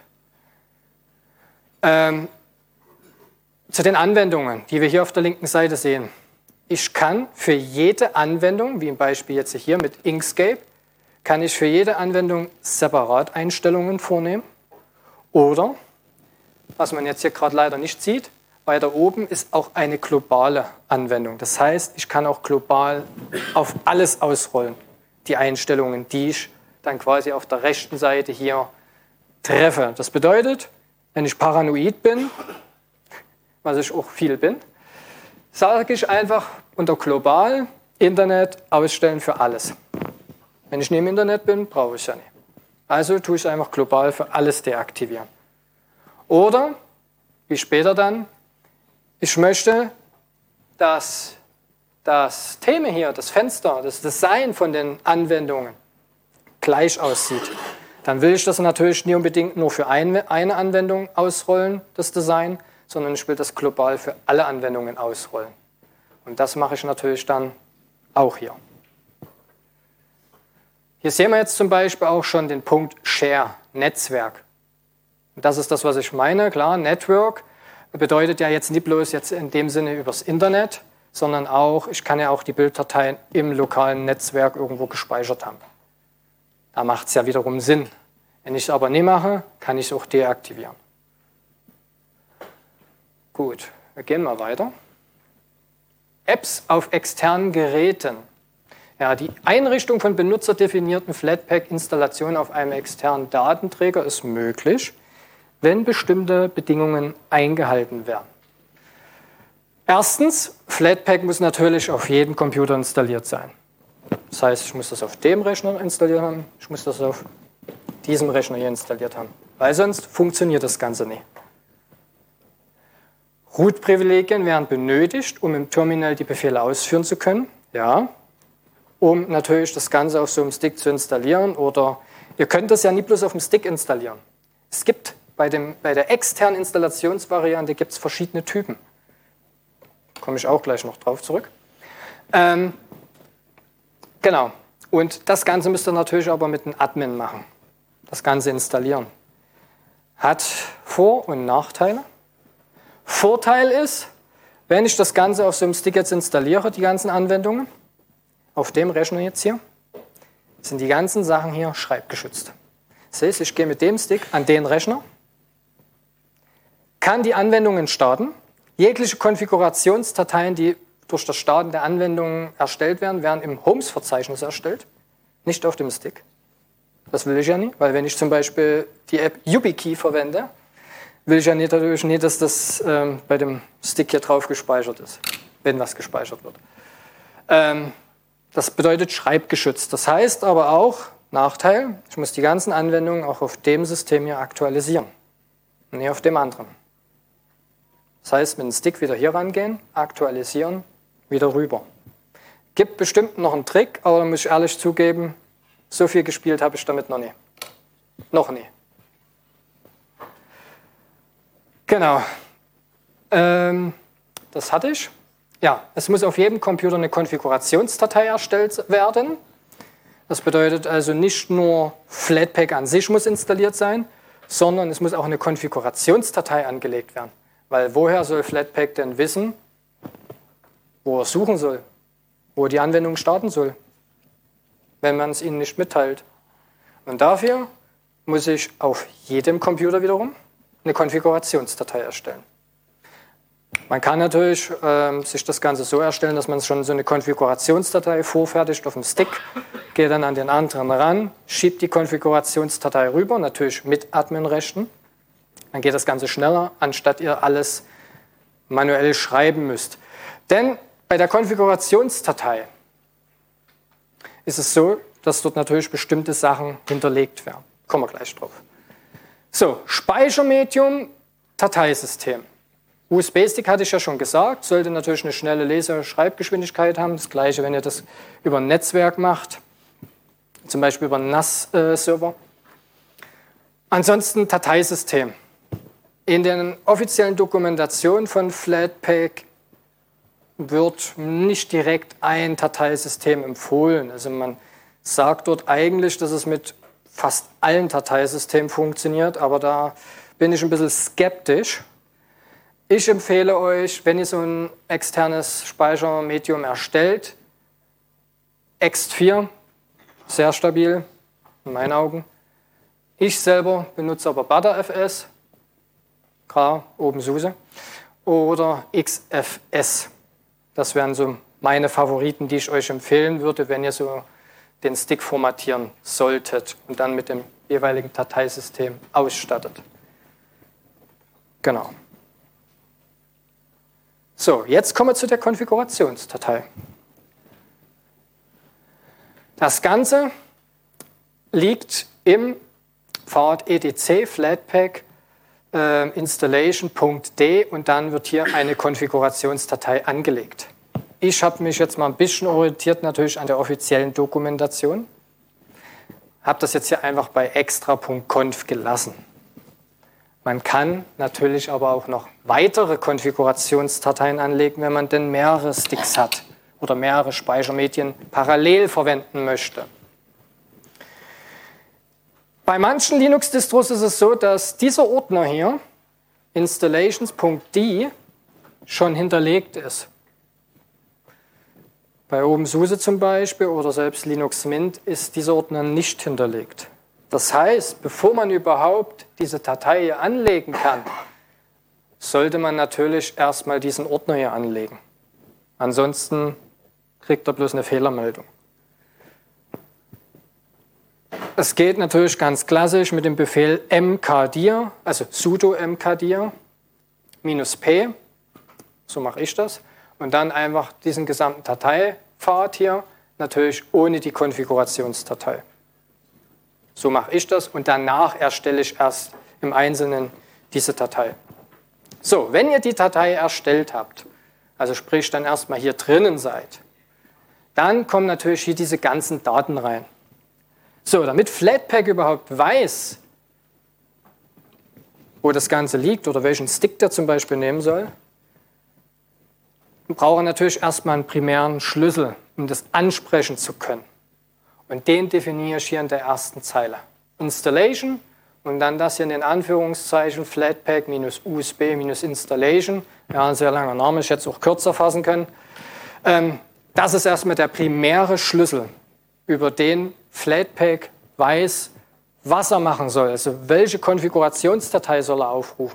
Zu den Anwendungen, die wir hier auf der linken Seite sehen. Ich kann für jede Anwendung, wie im Beispiel jetzt hier mit Inkscape, kann ich für jede Anwendung separat Einstellungen vornehmen. Oder, was man jetzt hier gerade leider nicht sieht, weiter oben ist auch eine globale Anwendung. Das heißt, ich kann auch global auf alles ausrollen, die Einstellungen, die ich dann quasi auf der rechten Seite hier treffe. Das bedeutet, wenn ich paranoid bin, was ich auch viel bin, sage ich einfach unter global Internet ausstellen für alles. Wenn ich nicht im Internet bin, brauche ich es ja nicht. Also tue ich einfach global für alles deaktivieren. Oder, wie später dann, ich möchte, dass das Thema hier, das Fenster, das Design von den Anwendungen gleich aussieht. Dann will ich das natürlich nicht unbedingt nur für eine Anwendung ausrollen, das Design, sondern ich will das global für alle Anwendungen ausrollen. Und das mache ich natürlich dann auch hier. Hier sehen wir jetzt zum Beispiel auch schon den Punkt Share, Netzwerk. Und das ist das, was ich meine. Klar, Network bedeutet ja jetzt nicht bloß jetzt in dem Sinne übers Internet, sondern auch, ich kann ja auch die Bilddateien im lokalen Netzwerk irgendwo gespeichert haben. Da macht es ja wiederum Sinn. Wenn ich es aber nicht mache, kann ich es auch deaktivieren. Gut, wir gehen mal weiter. Apps auf externen Geräten. Ja, die Einrichtung von benutzerdefinierten Flatpak-Installationen auf einem externen Datenträger ist möglich, wenn bestimmte Bedingungen eingehalten werden. Erstens, Flatpak muss natürlich auf jedem Computer installiert sein. Das heißt, ich muss das auf dem Rechner installiert haben, ich muss das auf diesem Rechner hier installiert haben, weil sonst funktioniert das Ganze nicht. Root-Privilegien werden benötigt, um im Terminal die Befehle ausführen zu können. Ja, um natürlich das Ganze auf so einem Stick zu installieren. Oder ihr könnt das ja nie bloß auf dem Stick installieren. Es gibt bei der externen Installationsvariante gibt es verschiedene Typen. Komme ich auch gleich noch drauf zurück. Genau. Und das Ganze müsst ihr natürlich aber mit einem Admin machen. Das Ganze installieren. Hat Vor- und Nachteile. Vorteil ist, wenn ich das Ganze auf so einem Stick jetzt installiere, die ganzen Anwendungen, auf dem Rechner jetzt hier, sind die ganzen Sachen hier schreibgeschützt. Das heißt, ich gehe mit dem Stick an den Rechner, kann die Anwendungen starten. Jegliche Konfigurationsdateien, die durch das Starten der Anwendungen erstellt werden, werden im Homes-Verzeichnis erstellt, nicht auf dem Stick. Das will ich ja nicht, weil wenn ich zum Beispiel die App YubiKey verwende, will ich ja natürlich nicht, dass das bei dem Stick hier drauf gespeichert ist, wenn was gespeichert wird. Das bedeutet schreibgeschützt. Das heißt aber auch, Nachteil, ich muss die ganzen Anwendungen auch auf dem System hier aktualisieren, nicht auf dem anderen. Das heißt, mit dem Stick wieder hier rangehen, aktualisieren, wieder rüber. Gibt bestimmt noch einen Trick, aber da muss ich ehrlich zugeben, so viel gespielt habe ich damit noch nie. Noch nie. Genau. Das hatte ich. Ja, es muss auf jedem Computer eine Konfigurationsdatei erstellt werden. Das bedeutet also nicht nur Flatpak an sich muss installiert sein, sondern es muss auch eine Konfigurationsdatei angelegt werden. Weil woher soll Flatpak denn wissen, wo er suchen soll, wo die Anwendung starten soll, wenn man es ihnen nicht mitteilt. Und dafür muss ich auf jedem Computer wiederum eine Konfigurationsdatei erstellen. Man kann natürlich sich das Ganze so erstellen, dass man schon so eine Konfigurationsdatei vorfertigt auf dem Stick, geht dann an den anderen ran, schiebt die Konfigurationsdatei rüber, natürlich mit Adminrechten. Dann geht das Ganze schneller, anstatt ihr alles manuell schreiben müsst. Denn bei der Konfigurationsdatei ist es so, dass dort natürlich bestimmte Sachen hinterlegt werden. Kommen wir gleich drauf. So, Speichermedium, Dateisystem. USB-Stick hatte ich ja schon gesagt, sollte natürlich eine schnelle Lese- und Schreibgeschwindigkeit haben. Das gleiche, wenn ihr das über ein Netzwerk macht, zum Beispiel über einen NAS-Server. Ansonsten Dateisystem. In den offiziellen Dokumentationen von Flatpak wird nicht direkt ein Dateisystem empfohlen. Also man sagt dort eigentlich, dass es mit fast allen Dateisystemen funktioniert, aber da bin ich ein bisschen skeptisch. Ich empfehle euch, wenn ihr so ein externes Speichermedium erstellt, ext4, sehr stabil, in meinen Augen. Ich selber benutze aber ButterFS, OpenSUSE, oder XFS. Das wären so meine Favoriten, die ich euch empfehlen würde, wenn ihr so den Stick formatieren solltet und dann mit dem jeweiligen Dateisystem ausstattet. Genau. So, jetzt kommen wir zu der Konfigurationsdatei. Das Ganze liegt im Pfad etc Flatpak installation.d und dann wird hier eine Konfigurationsdatei angelegt. Ich habe mich jetzt mal ein bisschen orientiert natürlich an der offiziellen Dokumentation. Habe das jetzt hier einfach bei extra.conf gelassen. Man kann natürlich aber auch noch weitere Konfigurationsdateien anlegen, wenn man denn mehrere Sticks hat oder mehrere Speichermedien parallel verwenden möchte. Bei manchen Linux-Distros ist es so, dass dieser Ordner hier, installations.d, schon hinterlegt ist. Bei OpenSUSE zum Beispiel oder selbst Linux Mint ist dieser Ordner nicht hinterlegt. Das heißt, bevor man überhaupt diese Datei hier anlegen kann, sollte man natürlich erstmal diesen Ordner hier anlegen. Ansonsten kriegt er bloß eine Fehlermeldung. Es geht natürlich ganz klassisch mit dem Befehl mkdir, also sudo mkdir -p, so mache ich das, und dann einfach diesen gesamten Dateipfad hier, natürlich ohne die Konfigurationsdatei. So mache ich das und danach erstelle ich erst im Einzelnen diese Datei. So, wenn ihr die Datei erstellt habt, also sprich dann erstmal hier drinnen seid, dann kommen natürlich hier diese ganzen Daten rein. So, damit Flatpak überhaupt weiß, wo das Ganze liegt oder welchen Stick der zum Beispiel nehmen soll, braucht er natürlich erstmal einen primären Schlüssel, um das ansprechen zu können. Und den definiere ich hier in der ersten Zeile. Installation und dann das hier in den Anführungszeichen Flatpak-USB-Installation. Ja, ein sehr langer Name, ich hätte es auch kürzer fassen können. Das ist erstmal der primäre Schlüssel, über den Flatpak weiß, was er machen soll, also welche Konfigurationsdatei soll er aufrufen.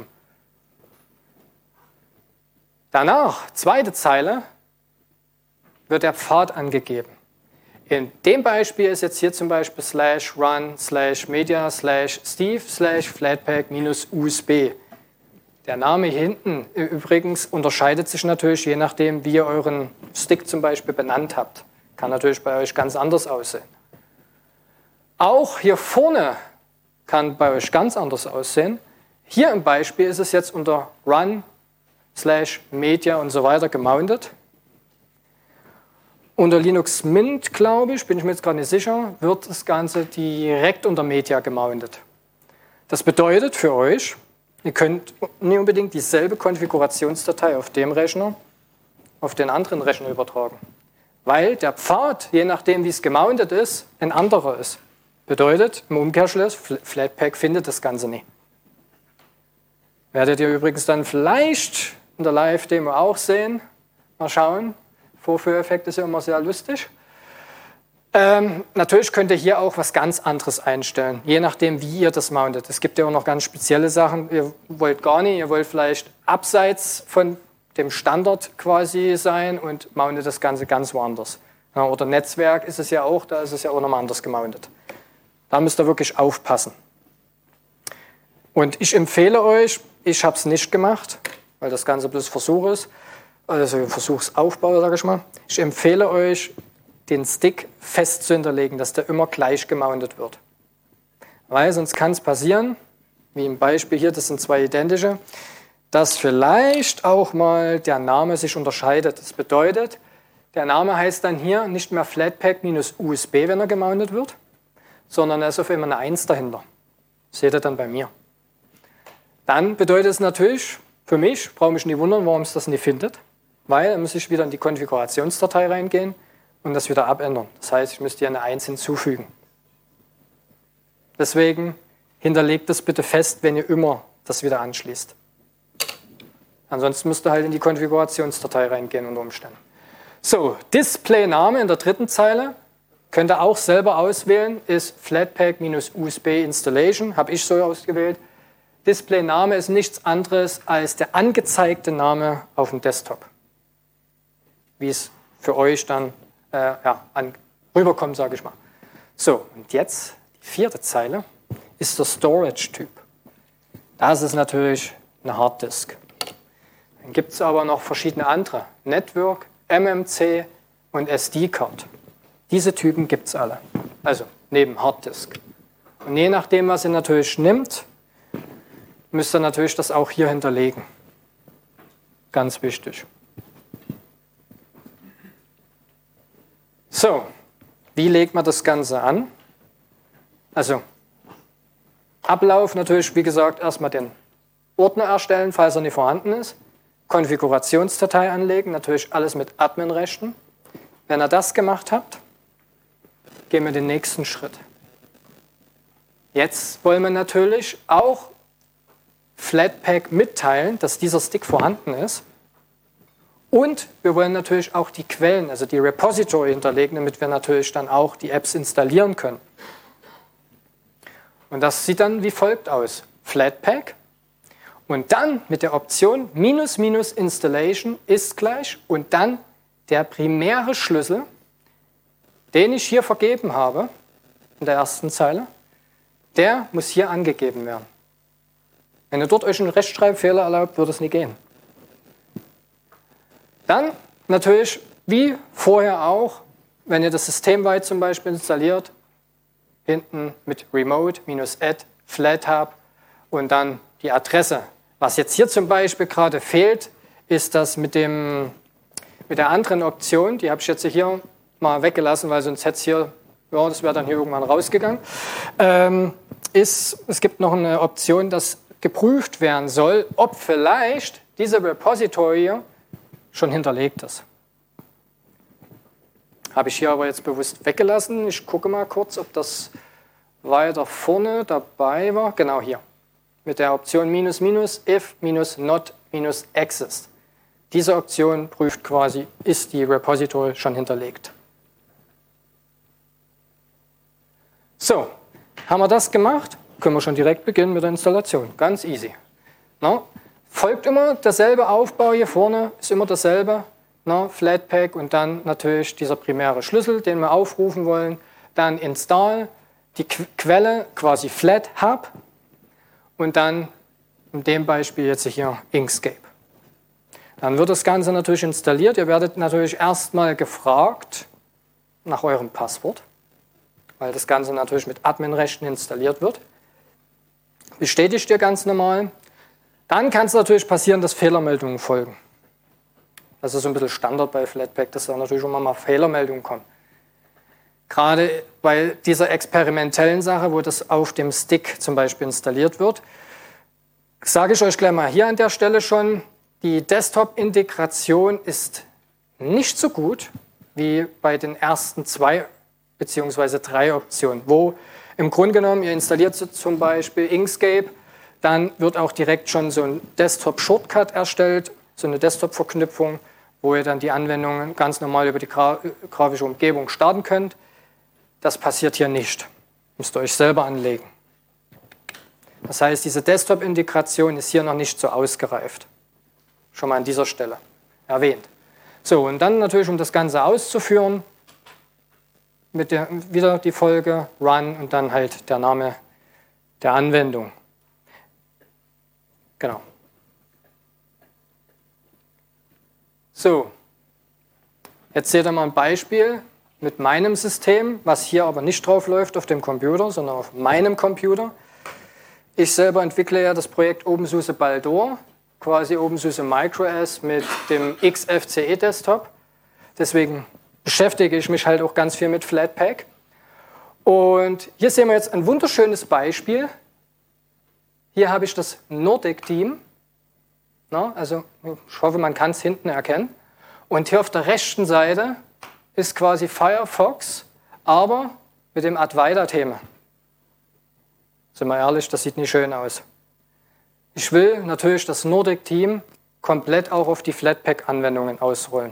Danach, zweite Zeile, wird der Pfad angegeben. In dem Beispiel ist jetzt hier zum Beispiel /run/media/steve/flatpak-usb. Der Name hier hinten übrigens unterscheidet sich natürlich, je nachdem, wie ihr euren Stick zum Beispiel benannt habt. Kann natürlich bei euch ganz anders aussehen. Auch hier vorne kann bei euch ganz anders aussehen. Hier im Beispiel ist es jetzt unter run/media und so weiter gemountet. Unter Linux Mint, glaube ich, bin ich mir jetzt gerade nicht sicher, wird das Ganze direkt unter Media gemountet. Das bedeutet für euch, ihr könnt nicht unbedingt dieselbe Konfigurationsdatei auf dem Rechner auf den anderen Rechner übertragen. Weil der Pfad, je nachdem wie es gemountet ist, ein anderer ist. Bedeutet, im Umkehrschluss, Flatpak findet das Ganze nicht. Werdet ihr übrigens dann vielleicht in der Live-Demo auch sehen. Mal schauen. Vorführeffekt ist ja immer sehr lustig. Natürlich könnt ihr hier auch was ganz anderes einstellen, je nachdem, wie ihr das mountet. Es gibt ja auch noch ganz spezielle Sachen. Ihr wollt gar nicht, ihr wollt vielleicht abseits von dem Standard quasi sein und mountet das Ganze ganz woanders. Ja, oder Netzwerk ist es ja auch, da ist es ja auch nochmal anders gemountet. Da müsst ihr wirklich aufpassen. Und ich empfehle euch, ich habe es nicht gemacht, weil das Ganze bloß Versuch ist, also Versuchsaufbau, sage ich mal. Ich empfehle euch, den Stick fest zu hinterlegen, dass der immer gleich gemountet wird. Weil sonst kann es passieren, wie im Beispiel hier, das sind zwei identische, dass vielleicht auch mal der Name sich unterscheidet. Das bedeutet, der Name heißt dann hier nicht mehr Flatpak-USB, wenn er gemountet wird, sondern da ist auf einmal eine 1 dahinter. Das seht ihr dann bei mir. Dann bedeutet es natürlich, für mich, brauche mich nicht wundern, warum es das nicht findet, weil dann muss ich wieder in die Konfigurationsdatei reingehen und das wieder abändern. Das heißt, ich müsste hier eine 1 hinzufügen. Deswegen hinterlegt das bitte fest, wenn ihr immer das wieder anschließt. Ansonsten müsst ihr halt in die Konfigurationsdatei reingehen unter Umständen. So, Display-Name in der dritten Zeile. Könnt ihr auch selber auswählen, ist Flatpak-USB Installation, habe ich so ausgewählt. Display-Name ist nichts anderes als der angezeigte Name auf dem Desktop. Wie es für euch dann rüberkommt, sage ich mal. So, und jetzt die vierte Zeile ist der Storage-Typ. Das ist natürlich eine Harddisk. Dann gibt es aber noch verschiedene andere. Network, MMC und SD-Card. Diese Typen gibt es alle, also neben Harddisk. Und je nachdem, was ihr natürlich nimmt, müsst ihr natürlich das auch hier hinterlegen. Ganz wichtig. So, wie legt man das Ganze an? Also, Ablauf natürlich, wie gesagt, erstmal den Ordner erstellen, falls er nicht vorhanden ist. Konfigurationsdatei anlegen, natürlich alles mit Adminrechten. Wenn ihr das gemacht habt, gehen wir den nächsten Schritt. Jetzt wollen wir natürlich auch Flatpak mitteilen, dass dieser Stick vorhanden ist. Und wir wollen natürlich auch die Quellen, also die Repository hinterlegen, damit wir natürlich dann auch die Apps installieren können. Und das sieht dann wie folgt aus. Flatpak und dann mit der Option --installation ist gleich und dann der primäre Schlüssel, den ich hier vergeben habe, in der ersten Zeile, der muss hier angegeben werden. Wenn ihr dort euch einen Rechtschreibfehler erlaubt, wird es nicht gehen. Dann natürlich, wie vorher auch, wenn ihr das systemweit zum Beispiel installiert, hinten mit remote-add flathub und dann die Adresse. Was jetzt hier zum Beispiel gerade fehlt, ist das mit der anderen Option, die habe ich jetzt hier mal weggelassen, weil sonst hätte es hier, ja, das wäre dann hier irgendwann rausgegangen, es gibt noch eine Option, dass geprüft werden soll, ob vielleicht diese Repository schon hinterlegt ist. Habe ich hier aber jetzt bewusst weggelassen. Ich gucke mal kurz, ob das weiter vorne dabei war. Genau hier. Mit der Option if not exist. Diese Option prüft quasi, ist die Repository schon hinterlegt. So, haben wir das gemacht, können wir schon direkt beginnen mit der Installation. Ganz easy. Na, folgt immer derselbe Aufbau hier vorne, ist immer dasselbe. Na, Flatpak und dann natürlich dieser primäre Schlüssel, den wir aufrufen wollen. Dann Install, die Quelle quasi FlatHub und dann in dem Beispiel jetzt hier Inkscape. Dann wird das Ganze natürlich installiert. Ihr werdet natürlich erstmal gefragt nach eurem Passwort, weil das Ganze natürlich mit Adminrechten installiert wird. Bestätigt ihr ganz normal. Dann kann es natürlich passieren, dass Fehlermeldungen folgen. Das ist so ein bisschen Standard bei Flatpak, dass da natürlich immer mal Fehlermeldungen kommen. Gerade bei dieser experimentellen Sache, wo das auf dem Stick zum Beispiel installiert wird, sage ich euch gleich mal hier an der Stelle schon, die Desktop-Integration ist nicht so gut wie bei den ersten 2 bzw. 3 Optionen, wo im Grunde genommen ihr installiert zum Beispiel Inkscape, dann wird auch direkt schon so ein Desktop-Shortcut erstellt, so eine Desktop-Verknüpfung, wo ihr dann die Anwendungen ganz normal über die grafische Umgebung starten könnt. Das passiert hier nicht. Müsst ihr euch selber anlegen. Das heißt, diese Desktop-Integration ist hier noch nicht so ausgereift. Schon mal an dieser Stelle erwähnt. So, und dann natürlich, um das Ganze auszuführen, wieder die Folge Run und dann halt der Name der Anwendung. Genau. So, jetzt seht ihr mal ein Beispiel mit meinem System, was hier aber nicht drauf läuft auf dem Computer, sondern auf meinem Computer. Ich selber entwickle ja das Projekt OpenSUSE Baldur, quasi OpenSUSE MicroOS mit dem XFCE Desktop. Deswegen beschäftige ich mich halt auch ganz viel mit Flatpak. Und hier sehen wir jetzt ein wunderschönes Beispiel. Hier habe ich das Nordic-Team. Also ich hoffe, man kann es hinten erkennen. Und hier auf der rechten Seite ist quasi Firefox, aber mit dem Advaita-Thema. Sind wir ehrlich, das sieht nicht schön aus. Ich will natürlich das Nordic-Team komplett auch auf die Flatpak-Anwendungen ausrollen.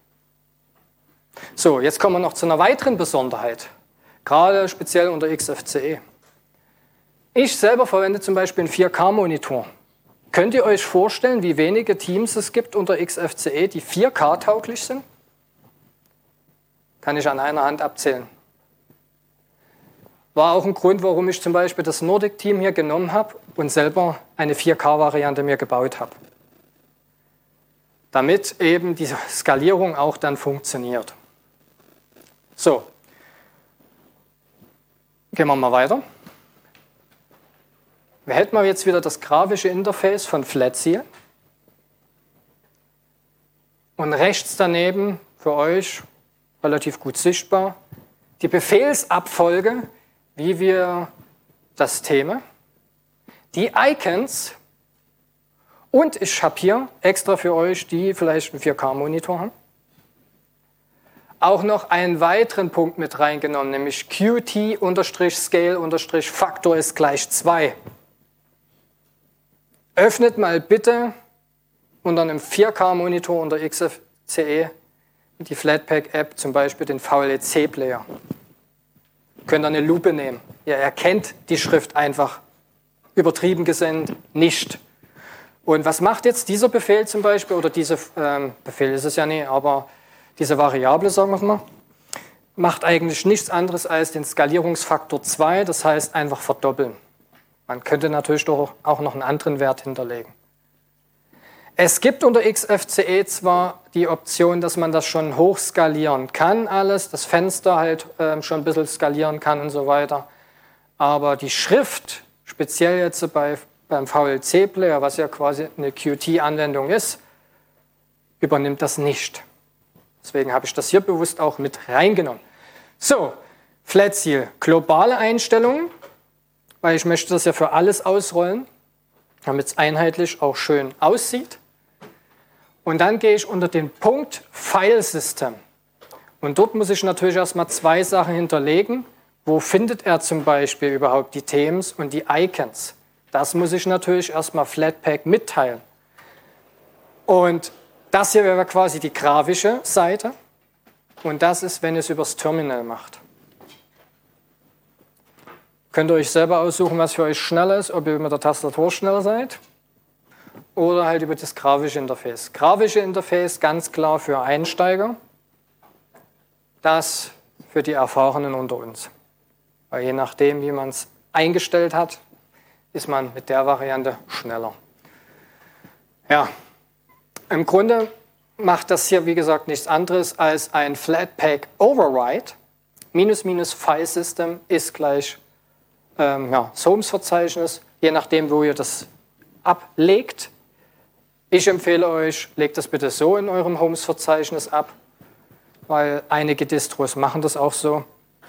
So, jetzt kommen wir noch zu einer weiteren Besonderheit, gerade speziell unter XFCE. Ich selber verwende zum Beispiel einen 4K-Monitor. Könnt ihr euch vorstellen, wie wenige Teams es gibt unter XFCE, die 4K-tauglich sind? Kann ich an einer Hand abzählen. War auch ein Grund, warum ich zum Beispiel das Nordic-Team hier genommen habe und selber eine 4K-Variante mir gebaut habe. Damit eben diese Skalierung auch dann funktioniert. So, gehen wir mal weiter. Wir hätten mal jetzt wieder das grafische Interface von Flatseal. Und rechts daneben für euch relativ gut sichtbar die Befehlsabfolge, wie wir das Thema, die Icons und ich habe hier extra für euch, die vielleicht einen 4K-Monitor haben, auch noch einen weiteren Punkt mit reingenommen, nämlich Qt-Scale-Faktor ist gleich 2. Öffnet mal bitte unter einem 4K-Monitor unter XFCE die Flatpak-App zum Beispiel den VLC-Player. Könnt ihr eine Lupe nehmen. Ihr erkennt die Schrift einfach übertrieben gesendet nicht. Und was macht jetzt dieser Befehl zum Beispiel, oder diese Befehl ist es ja nicht, aber diese Variable, sagen wir mal, macht eigentlich nichts anderes als den Skalierungsfaktor 2, das heißt einfach verdoppeln. Man könnte natürlich doch auch noch einen anderen Wert hinterlegen. Es gibt unter XFCE zwar die Option, dass man das schon hochskalieren kann, alles, das Fenster halt schon ein bisschen skalieren kann und so weiter, aber die Schrift, speziell jetzt beim VLC-Player, was ja quasi eine Qt-Anwendung ist, übernimmt das nicht. Deswegen habe ich das hier bewusst auch mit reingenommen. So, Flat Seal, globale Einstellungen, weil ich möchte das ja für alles ausrollen, damit es einheitlich auch schön aussieht. Und dann gehe ich unter den Punkt File System. Und dort muss ich natürlich erstmal zwei Sachen hinterlegen. Wo findet er zum Beispiel überhaupt die Themes und die Icons? Das muss ich natürlich erstmal Flatpak mitteilen. Und das hier wäre quasi die grafische Seite. Und das ist, wenn ihr es übers Terminal macht. Könnt ihr euch selber aussuchen, was für euch schneller ist, ob ihr mit der Tastatur schneller seid oder halt über das grafische Interface. Grafische Interface ganz klar für Einsteiger, das für die Erfahrenen unter uns. Weil je nachdem, wie man es eingestellt hat, ist man mit der Variante schneller. Ja, im Grunde macht das hier, wie gesagt, nichts anderes als ein Flatpak Override. File System ist gleich das Homes-Verzeichnis, je nachdem, wo ihr das ablegt. Ich empfehle euch, legt das bitte so in eurem Homes-Verzeichnis ab, weil einige Distros machen das auch so.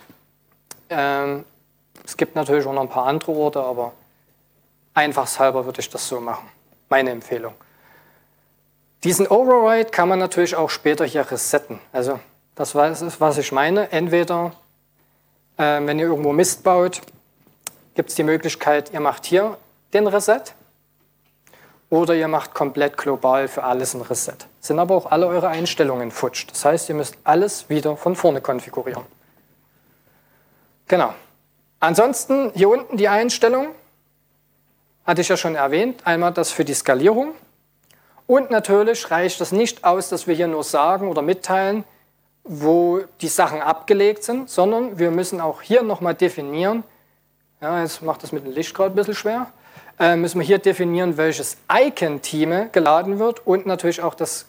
Es gibt natürlich auch noch ein paar andere Orte, aber einfachshalber würde ich das so machen. Meine Empfehlung. Diesen Override kann man natürlich auch später hier resetten. Also das ist, was ich meine. Entweder, wenn ihr irgendwo Mist baut, gibt es die Möglichkeit, ihr macht hier den Reset oder ihr macht komplett global für alles ein Reset. Sind aber auch alle eure Einstellungen futsch. Das heißt, ihr müsst alles wieder von vorne konfigurieren. Genau. Ansonsten hier unten die Einstellung, hatte ich ja schon erwähnt. Einmal das für die Skalierung. Und natürlich reicht es nicht aus, dass wir hier nur sagen oder mitteilen, wo die Sachen abgelegt sind, sondern wir müssen auch hier nochmal definieren, ja, jetzt macht das mit dem Licht gerade ein bisschen schwer, müssen wir hier definieren, welches Icon-Team geladen wird und natürlich auch das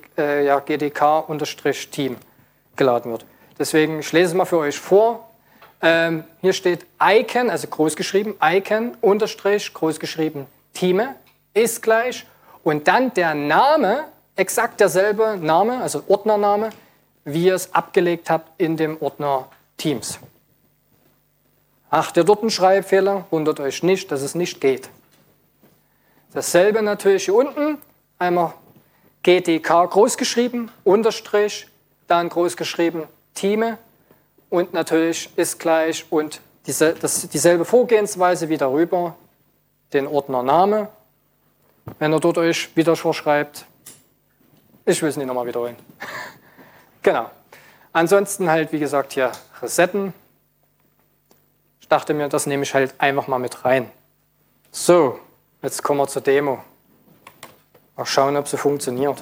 GDK-Team geladen wird. Deswegen, ich lese es mal für euch vor. Hier steht Icon, also groß geschrieben, Icon, Unterstrich, groß geschrieben, Team ist gleich und dann der Name, exakt derselbe Name, also Ordnername, wie ihr es abgelegt habt in dem Ordner Teams. Achtet dort einen Schreibfehler, wundert euch nicht, dass es nicht geht. Dasselbe natürlich hier unten, einmal GTK groß geschrieben, Unterstrich, dann groß geschrieben Team und natürlich ist gleich und dieselbe Vorgehensweise wie darüber, den Ordnername. Wenn ihr dort euch wieder schreibt, ich will es nicht nochmal wiederholen. Genau. Ansonsten halt, wie gesagt, hier resetten. Ich dachte mir, das nehme ich halt einfach mal mit rein. So, jetzt kommen wir zur Demo. Mal schauen, ob sie funktioniert.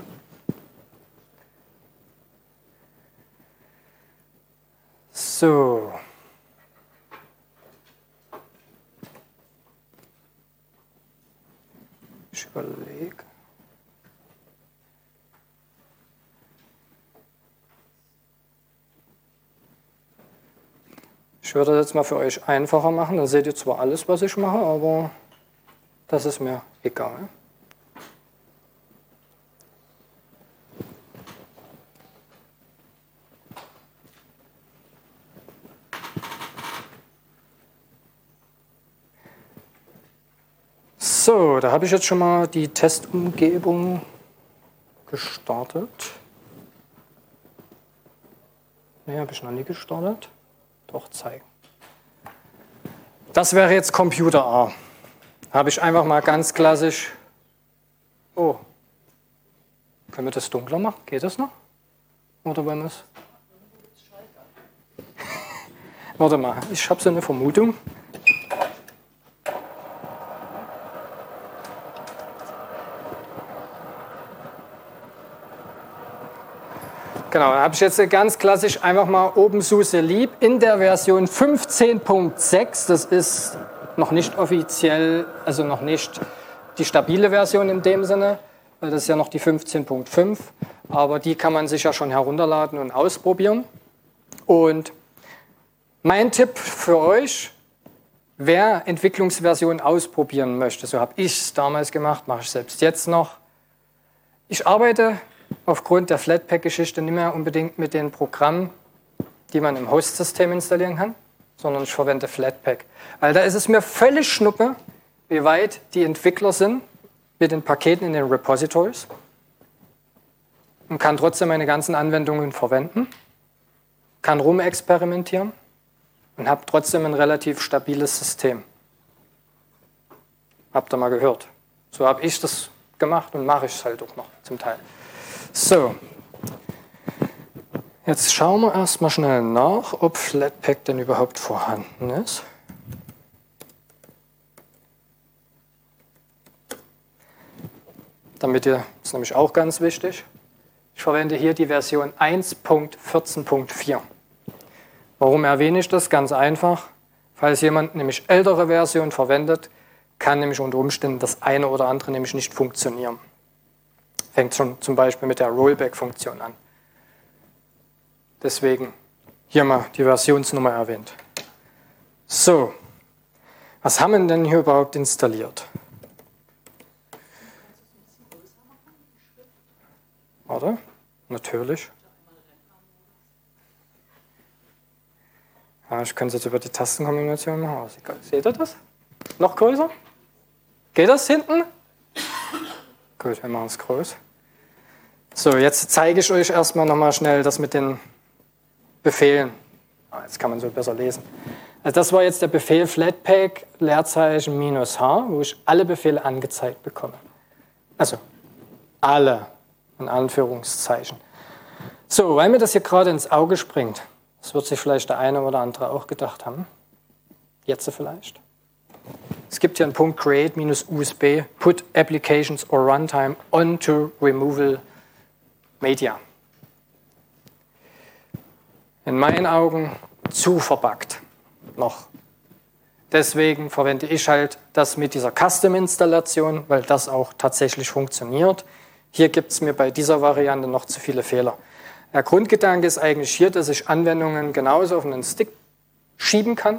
So. Ich überlege. Ich würde das jetzt mal für euch einfacher machen. Dann seht ihr zwar alles, was ich mache, aber das ist mir egal. So, da habe ich jetzt schon mal die Testumgebung gestartet. Ne, habe ich noch nie gestartet. Doch, zeigen. Das wäre jetzt Computer A. Habe ich einfach mal ganz klassisch. Oh. Können wir das dunkler machen? Geht das noch? Oder wollen wir es? Warte mal, ich habe so eine Vermutung. Genau, da habe ich jetzt ganz klassisch einfach mal OpenSUSE Leap in der Version 15.6. Das ist noch nicht offiziell, also noch nicht die stabile Version in dem Sinne. Das ist ja noch die 15.5, aber die kann man sich ja schon herunterladen und ausprobieren. Und mein Tipp für euch, wer Entwicklungsversion ausprobieren möchte, so habe ich es damals gemacht, mache ich selbst jetzt noch. Ich arbeite aufgrund der Flatpak-Geschichte nicht mehr unbedingt mit den Programmen, die man im Host-System installieren kann, sondern ich verwende Flatpak. Weil da ist es mir völlig schnuppe, wie weit die Entwickler sind mit den Paketen in den Repositories und kann trotzdem meine ganzen Anwendungen verwenden, kann rumexperimentieren und habe trotzdem ein relativ stabiles System. Habt ihr mal gehört? So habe ich das gemacht und mache ich es halt auch noch zum Teil. So, jetzt schauen wir erstmal schnell nach, ob Flatpak denn überhaupt vorhanden ist. Damit ihr, das ist nämlich auch ganz wichtig, ich verwende hier die Version 1.14.4. Warum erwähne ich das? Ganz einfach. Falls jemand nämlich ältere Version verwendet, kann nämlich unter Umständen das eine oder andere nämlich nicht funktionieren. Fängt schon zum Beispiel mit der Rollback-Funktion an. Deswegen hier mal die Versionsnummer erwähnt. So, was haben wir denn hier überhaupt installiert? Warte, natürlich. Ja, ich könnte es jetzt über die Tastenkombination machen. Seht ihr das? Noch größer? Geht das hinten? Gut, wir machen es groß. So, jetzt zeige ich euch erstmal nochmal schnell das mit den Befehlen. Jetzt kann man so besser lesen. Also das war jetzt der Befehl Flatpak Leerzeichen -h, wo ich alle Befehle angezeigt bekomme. Also alle, in Anführungszeichen. So, weil mir das hier gerade ins Auge springt, das wird sich vielleicht der eine oder andere auch gedacht haben. Jetzt vielleicht. Es gibt hier einen Punkt create-usb, put applications or runtime onto removal media. In meinen Augen zu verbuggt noch. Deswegen verwende ich halt das mit dieser Custom-Installation, weil das auch tatsächlich funktioniert. Hier gibt es mir bei dieser Variante noch zu viele Fehler. Der Grundgedanke ist eigentlich hier, dass ich Anwendungen genauso auf einen Stick schieben kann.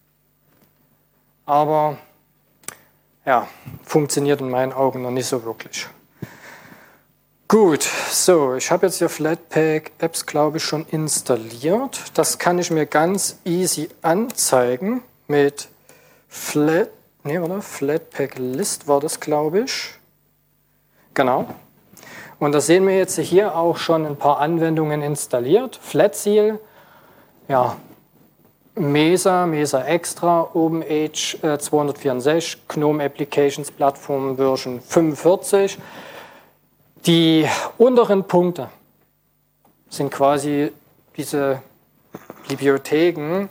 Aber ja, funktioniert in meinen Augen noch nicht so wirklich. Gut, so, ich habe jetzt hier Flatpak Apps, glaube ich, schon installiert. Das kann ich mir ganz easy anzeigen mit Flatpak List war das, glaube ich. Genau. Und da sehen wir jetzt hier auch schon ein paar Anwendungen installiert. Flatseal, ja, Mesa Extra, OpenAge 264, GNOME Applications Plattform Version 45. Die unteren Punkte sind quasi diese Bibliotheken,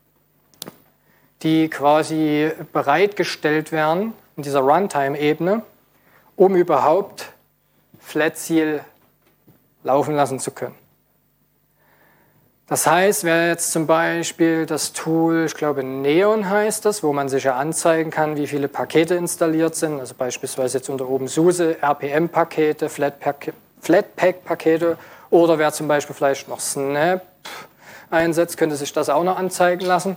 die quasi bereitgestellt werden in dieser Runtime-Ebene, um überhaupt Flatseal laufen lassen zu können. Das heißt, wer jetzt zum Beispiel das Tool, ich glaube Neon heißt das, wo man sich ja anzeigen kann, wie viele Pakete installiert sind, also beispielsweise jetzt unter OpenSUSE RPM-Pakete, Flatpak-Pakete oder wer zum Beispiel vielleicht noch Snap einsetzt, könnte sich das auch noch anzeigen lassen.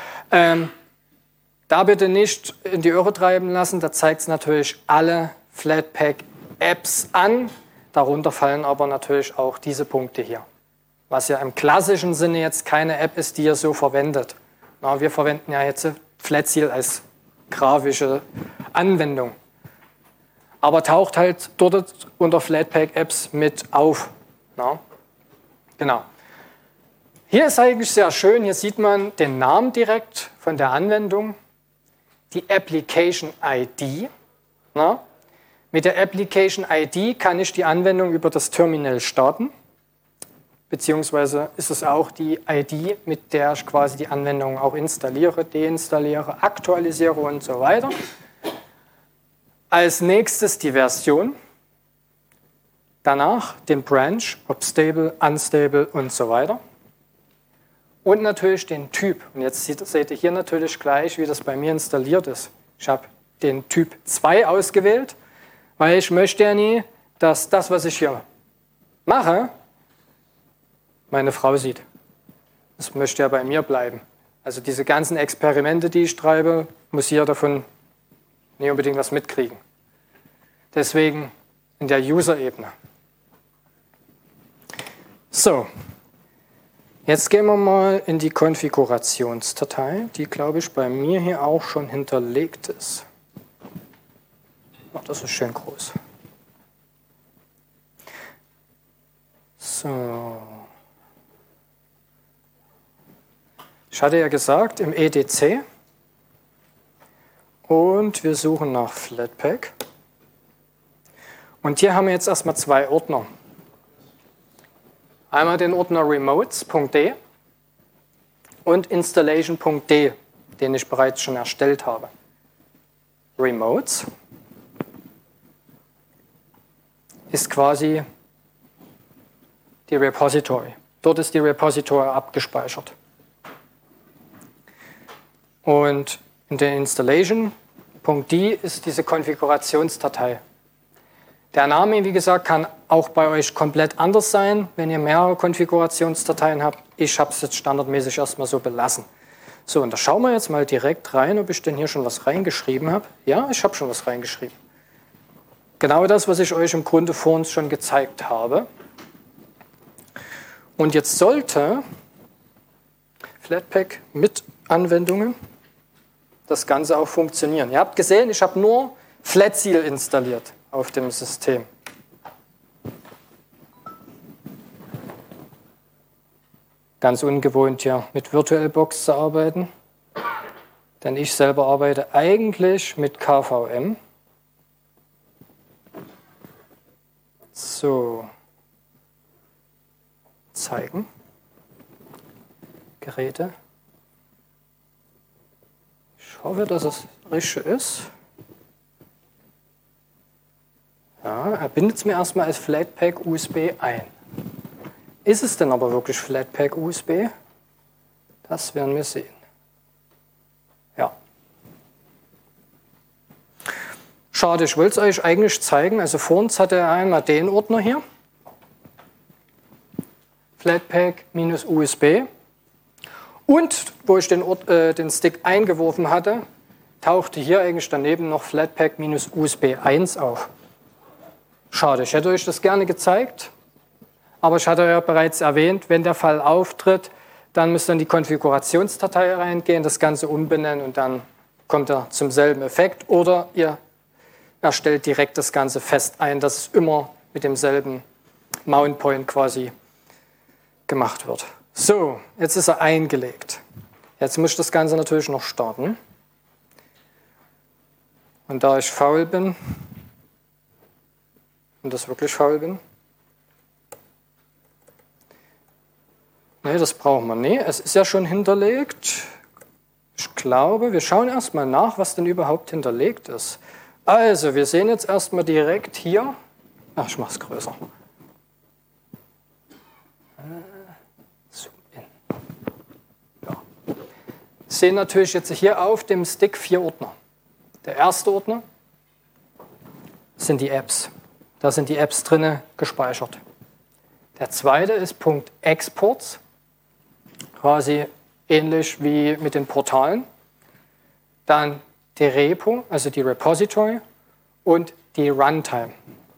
Da bitte nicht in die Irre treiben lassen, da zeigt es natürlich alle Flatpak-Apps an, darunter fallen aber natürlich auch diese Punkte hier. Was ja im klassischen Sinne jetzt keine App ist, die ihr so verwendet. Na, wir verwenden ja jetzt Flatseal als grafische Anwendung. Aber taucht halt dort unter Flatpak-Apps mit auf. Na? Genau. Hier ist eigentlich sehr schön, hier sieht man den Namen direkt von der Anwendung, die Application ID. Na? Mit der Application ID kann ich die Anwendung über das Terminal starten. Beziehungsweise ist es auch die ID, mit der ich quasi die Anwendung auch installiere, deinstalliere, aktualisiere und so weiter. Als nächstes die Version. Danach den Branch, ob stable, unstable und so weiter. Und natürlich den Typ. Und jetzt seht ihr hier natürlich gleich, wie das bei mir installiert ist. Ich habe den Typ 2 ausgewählt, weil ich möchte ja nie, dass das, was ich hier mache, meine Frau sieht. Das möchte ja bei mir bleiben. Also diese ganzen Experimente, die ich treibe, muss hier davon nicht unbedingt was mitkriegen. Deswegen in der User-Ebene. So, jetzt gehen wir mal in die Konfigurationsdatei, die, glaube ich, bei mir hier auch schon hinterlegt ist. Ach, das ist schön groß. So. Ich hatte ja gesagt, im EDC. Und wir suchen nach Flatpak. Und hier haben wir jetzt erstmal zwei Ordner. Einmal den Ordner remotes.d und installation.d, den ich bereits schon erstellt habe. Remotes ist quasi die Repository. Dort ist die Repository abgespeichert. Und in der installation.d ist diese Konfigurationsdatei. Der Name, wie gesagt, kann auch bei euch komplett anders sein, wenn ihr mehrere Konfigurationsdateien habt. Ich habe es jetzt standardmäßig erstmal so belassen. So, und da schauen wir jetzt mal direkt rein, ob ich denn hier schon was reingeschrieben habe. Ja, ich habe schon was reingeschrieben. Genau das, was ich euch im Grunde vor uns schon gezeigt habe. Und jetzt sollte Flatpak mit Anwendungen das Ganze auch funktionieren. Ihr habt gesehen, ich habe nur Flatseal installiert auf dem System. Ganz ungewohnt hier mit VirtualBox zu arbeiten, denn ich selber arbeite eigentlich mit KVM. So, zeigen, Geräte. Ich hoffe, dass es richtig ist. Ja, er bindet es mir erstmal als Flatpak USB ein. Ist es denn aber wirklich Flatpak USB? Das werden wir sehen. Ja. Schade, ich wollte es euch eigentlich zeigen. Also vor uns hatte er einmal den Ordner hier. Flatpak-USB. Und wo ich den Stick eingeworfen hatte, tauchte hier eigentlich daneben noch Flatpak-USB 1 auf. Schade, ich hätte euch das gerne gezeigt, aber ich hatte ja bereits erwähnt, wenn der Fall auftritt, dann müsst ihr in die Konfigurationsdatei reingehen, das Ganze umbenennen und dann kommt er zum selben Effekt. Oder ihr erstellt direkt das Ganze fest ein, dass es immer mit demselben Mount Point quasi gemacht wird. So, jetzt ist er eingelegt. Jetzt muss ich das Ganze natürlich noch starten. Und da ich faul bin, und das wirklich faul bin. Ne, das brauchen wir nicht. Es ist ja schon hinterlegt. Ich glaube, wir schauen erstmal nach, was denn überhaupt hinterlegt ist. Also, wir sehen jetzt erstmal direkt hier. Ach, ich mache es größer. Zoom in. Ja. Wir sehen natürlich jetzt hier auf dem Stick 4 Ordner. Der erste Ordner sind die Apps. Da sind die Apps drin gespeichert. Der zweite ist Punkt Exports, quasi ähnlich wie mit den Portalen. Dann die Repo, also die Repository und die Runtime.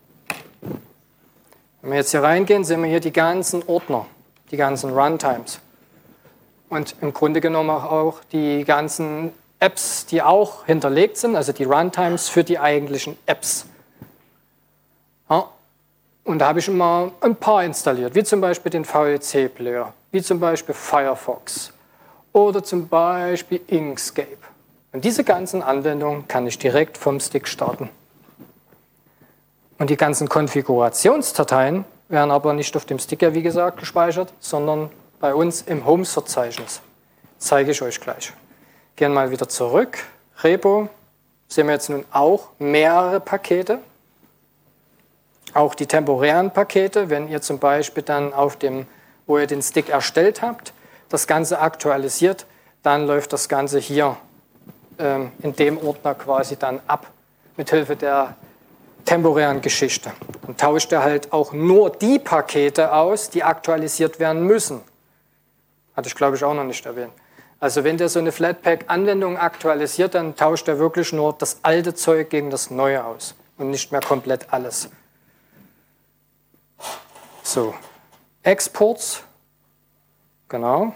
Wenn wir jetzt hier reingehen, sehen wir hier die ganzen Ordner, die ganzen Runtimes. Und im Grunde genommen auch die ganzen Apps, die auch hinterlegt sind, also die Runtimes für die eigentlichen Apps. Ja, und da habe ich immer ein paar installiert, wie zum Beispiel den VLC-Player, wie zum Beispiel Firefox oder zum Beispiel Inkscape. Und diese ganzen Anwendungen kann ich direkt vom Stick starten. Und die ganzen Konfigurationsdateien werden aber nicht auf dem Stick, ja wie gesagt, gespeichert, sondern bei uns im Homes-Verzeichnis. Zeige ich euch gleich. Gehen mal wieder zurück. Repo, sehen wir jetzt nun auch mehrere Pakete. Auch die temporären Pakete, wenn ihr zum Beispiel dann auf dem, wo ihr den Stick erstellt habt, das Ganze aktualisiert, dann läuft das Ganze hier in dem Ordner quasi dann ab, mithilfe der temporären Geschichte. Und tauscht er halt auch nur die Pakete aus, die aktualisiert werden müssen. Hatte ich, glaube ich, auch noch nicht erwähnt. Also wenn der so eine Flatpak-Anwendung aktualisiert, dann tauscht er wirklich nur das alte Zeug gegen das neue aus und nicht mehr komplett alles. So, Exports, genau.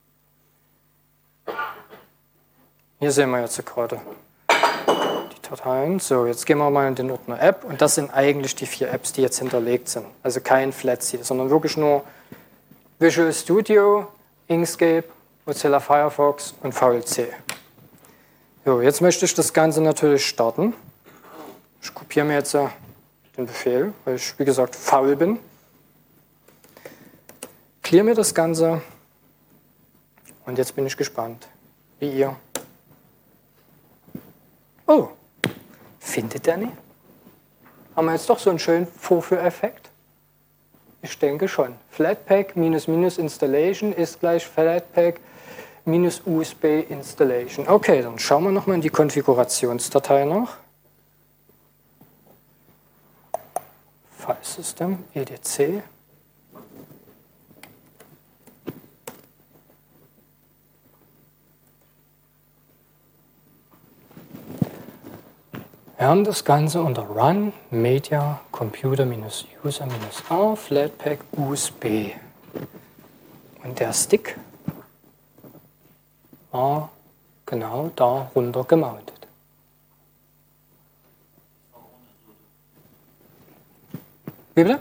Hier sehen wir jetzt gerade die Dateien. So, jetzt gehen wir mal in den Ordner App und das sind eigentlich die 4 Apps, die jetzt hinterlegt sind. Also kein Flatseed, sondern wirklich nur Visual Studio, Inkscape, Mozilla Firefox und VLC. So, jetzt möchte ich das Ganze natürlich starten. Ich kopiere mir jetzt den Befehl, weil ich, wie gesagt, faul bin. Clear mir das Ganze und jetzt bin ich gespannt, wie ihr. Oh, findet der nicht? Haben wir jetzt doch so einen schönen Vorführeffekt? Ich denke schon. Flatpak -- Installation ist gleich Flatpak - USB Installation. Okay, dann schauen wir nochmal in die Konfigurationsdatei nach. File System, EDC. Wir haben das Ganze unter Run, Media, Computer -User -A, Flatpak USB. Und der Stick war genau da runter gemountet. Wie bitte?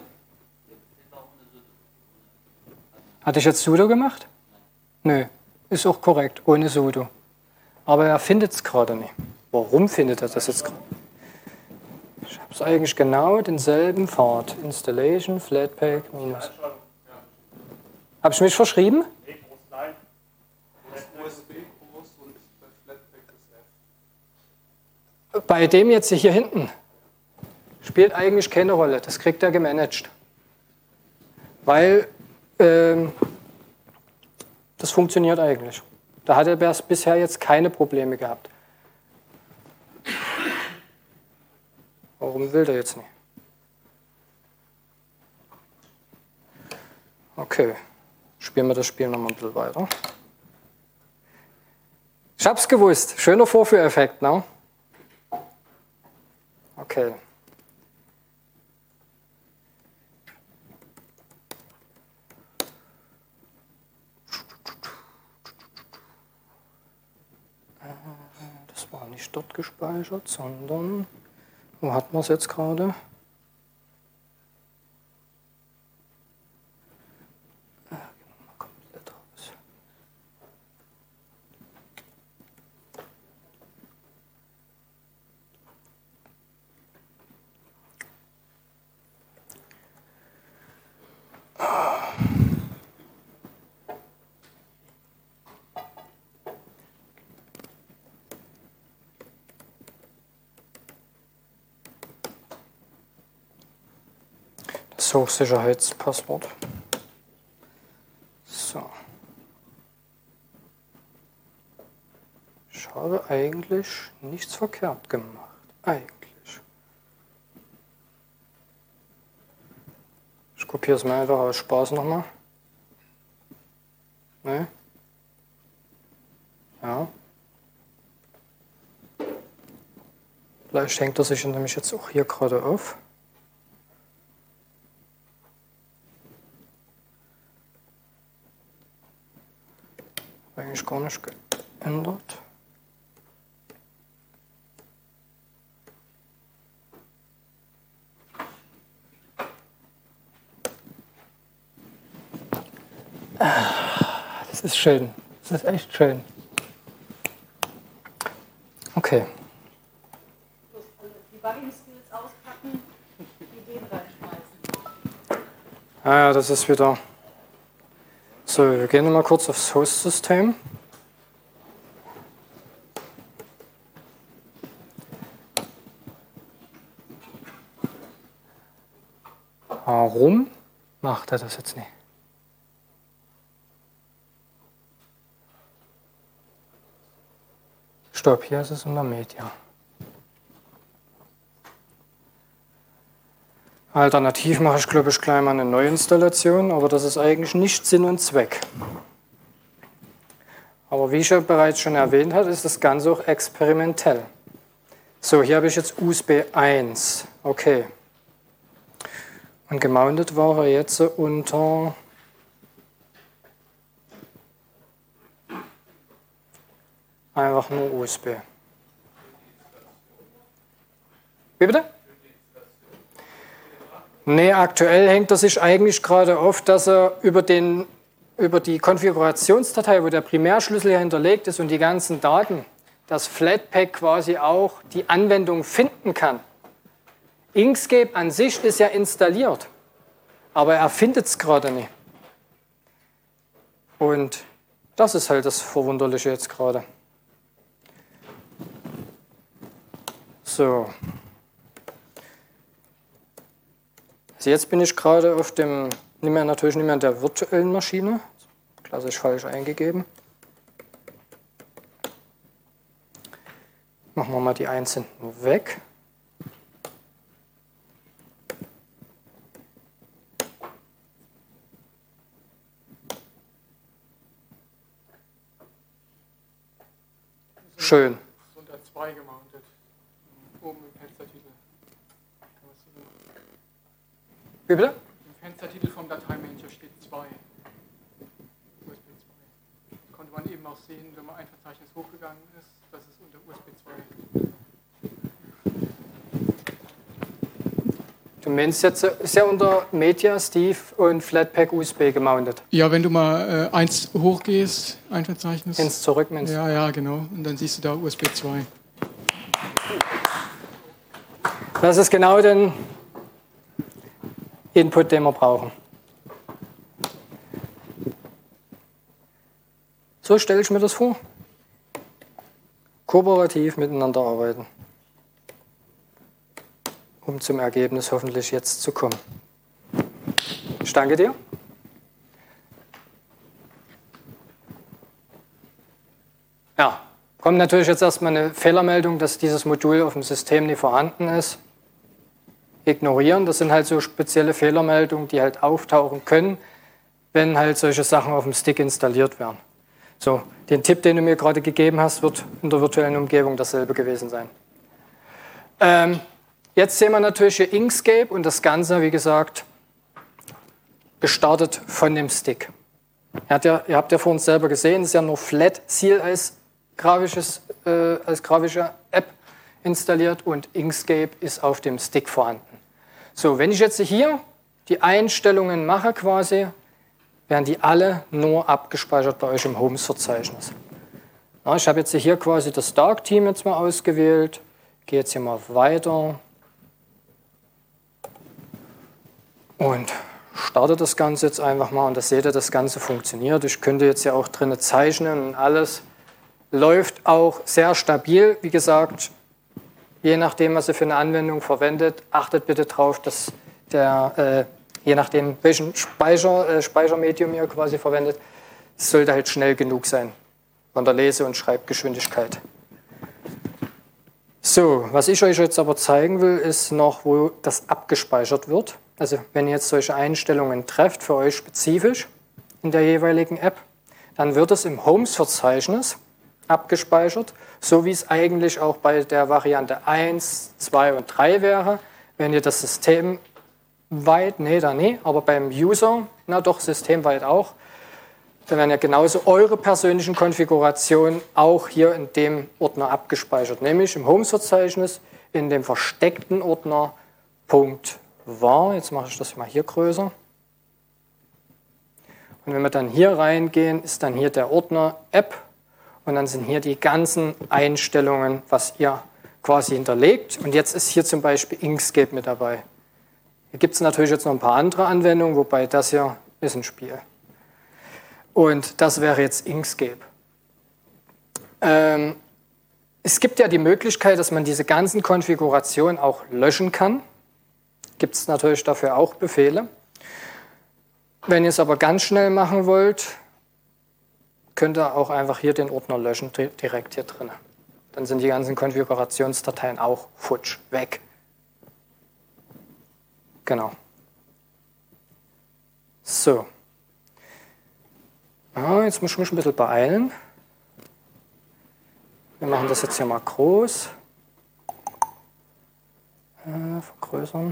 Hatte ich jetzt sudo gemacht? Nö, ist auch korrekt, ohne sudo. Aber er findet es gerade nicht. Warum findet er das jetzt gerade? Ich habe es eigentlich genau denselben Pfad. Installation, Flatpak, -. Habe ich mich verschrieben? Bei dem jetzt hier hinten spielt eigentlich keine Rolle. Das kriegt er gemanagt. Weil das funktioniert eigentlich. Da hat er bisher jetzt keine Probleme gehabt. Warum will der jetzt nicht? Okay, spielen wir das Spiel nochmal ein bisschen weiter. Ich hab's gewusst. Schöner Vorführeffekt, ne? Okay. Das war nicht dort gespeichert, sondern wo hatten wir es jetzt gerade? Komplett raus. Das Hochsicherheitspasswort. So. Ich habe eigentlich nichts verkehrt gemacht. Eigentlich. Ich kopiere es mal einfach aus Spaß nochmal. Ne? Ja. Vielleicht hängt er sich nämlich jetzt auch hier gerade auf. Eigentlich gar nicht geändert. Das ist schön. Das ist echt schön. Okay. Die Bugging-Skills auspacken, Ideen reinschmeißen. Ja, das ist wieder. So, wir gehen mal kurz aufs Host-System. Warum macht er das jetzt nicht? Stopp, hier ist es unter Media. Alternativ mache ich, glaube ich, gleich mal eine Neuinstallation, aber das ist eigentlich nicht Sinn und Zweck. Aber wie ich ja bereits schon erwähnt habe, ist das Ganze auch experimentell. So, hier habe ich jetzt USB 1. Okay. Und gemountet war er jetzt unter Einfach nur USB. Wie bitte? Nee, aktuell hängt er sich eigentlich gerade auf, dass er über die Konfigurationsdatei, wo der Primärschlüssel ja hinterlegt ist und die ganzen Daten, das Flatpak quasi auch die Anwendung finden kann. Inkscape an sich ist ja installiert, aber er findet es gerade nicht. Und das ist halt das Verwunderliche jetzt gerade. So. Also jetzt bin ich gerade auf dem, natürlich nicht mehr an der virtuellen Maschine. Klassisch falsch eingegeben. Machen wir mal die 1 hinten weg. Schön. Unter 2 gemountet. Oben im Fenstertitel. Wie bitte? Im Fenstertitel vom Dateimanager steht 2. USB 2. Konnte man eben auch sehen, wenn man ein Verzeichnis hochgegangen ist, dass es unter USB 2 Du meinst jetzt, ist ja unter Media, Steve und Flatpak USB gemountet. Ja, wenn du mal eins hochgehst, ein Verzeichnis. Ins Zurück, meinst du? Ja, genau. Und dann siehst du da USB 2. Das ist genau den Input, den wir brauchen. So stelle ich mir das vor. Kooperativ miteinander arbeiten, um zum Ergebnis hoffentlich jetzt zu kommen. Ich danke dir. Ja, kommt natürlich jetzt erstmal eine Fehlermeldung, dass dieses Modul auf dem System nicht vorhanden ist. Ignorieren, das sind halt so spezielle Fehlermeldungen, die halt auftauchen können, wenn halt solche Sachen auf dem Stick installiert werden. So, den Tipp, den du mir gerade gegeben hast, wird in der virtuellen Umgebung dasselbe gewesen sein. Jetzt sehen wir natürlich hier Inkscape und das Ganze, wie gesagt, gestartet von dem Stick. Ihr habt ja vorhin selber gesehen, es ist ja nur Flat Seal als grafische App installiert und Inkscape ist auf dem Stick vorhanden. So, wenn ich jetzt hier die Einstellungen mache quasi, werden die alle nur abgespeichert bei euch im Homes-Verzeichnis. Ich habe jetzt hier quasi das Dark Team jetzt mal ausgewählt, gehe jetzt hier mal weiter und starte das Ganze jetzt einfach mal und da seht ihr, das Ganze funktioniert. Ich könnte jetzt ja auch drinnen zeichnen und alles läuft auch sehr stabil. Wie gesagt, je nachdem, was ihr für eine Anwendung verwendet, achtet bitte darauf, dass je nachdem, welchen Speichermedium ihr quasi verwendet, es sollte halt schnell genug sein von der Lese- und Schreibgeschwindigkeit. So, was ich euch jetzt aber zeigen will, ist noch, wo das abgespeichert wird. Also wenn ihr jetzt solche Einstellungen trefft, für euch spezifisch in der jeweiligen App, dann wird es im Homes-Verzeichnis abgespeichert, so wie es eigentlich auch bei der Variante 1, 2 und 3 wäre. Wenn ihr das System weit, aber beim User, systemweit auch, dann werden ja genauso eure persönlichen Konfigurationen auch hier in dem Ordner abgespeichert, nämlich im Homes-Verzeichnis in dem versteckten Ordner .var. Jetzt mache ich das mal hier größer. Und wenn wir dann hier reingehen, ist dann hier der Ordner App und dann sind hier die ganzen Einstellungen, was ihr quasi hinterlegt. Und jetzt ist hier zum Beispiel Inkscape mit dabei. Hier gibt es natürlich jetzt noch ein paar andere Anwendungen, wobei das hier ist ein Spiel. Und das wäre jetzt Inkscape. Es gibt ja die Möglichkeit, dass man diese ganzen Konfigurationen auch löschen kann. Gibt es natürlich dafür auch Befehle. Wenn ihr es aber ganz schnell machen wollt, könnt ihr auch einfach hier den Ordner löschen, direkt hier drin. Dann sind die ganzen Konfigurationsdateien auch futsch, weg. Genau. So. Jetzt muss ich mich ein bisschen beeilen. Wir machen das jetzt hier mal groß. Vergrößern.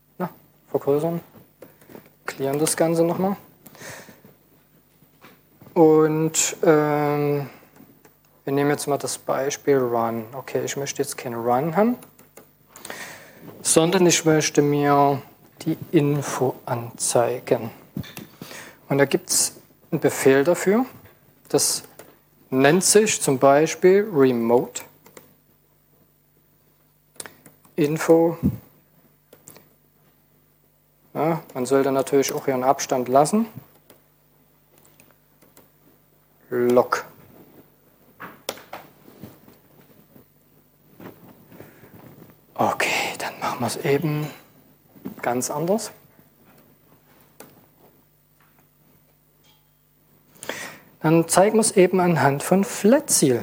Vergrößern. Clearen das Ganze nochmal. Und wir nehmen jetzt mal das Beispiel Run. Okay, ich möchte jetzt kein Run haben, sondern ich möchte mir die Info anzeigen. Und da gibt es einen Befehl dafür. Das nennt sich zum Beispiel Remote Info. Ja, man sollte natürlich auch hier einen Abstand lassen. Log. Okay, dann machen wir es eben ganz anders. Dann zeigen wir es eben anhand von FlatSeal.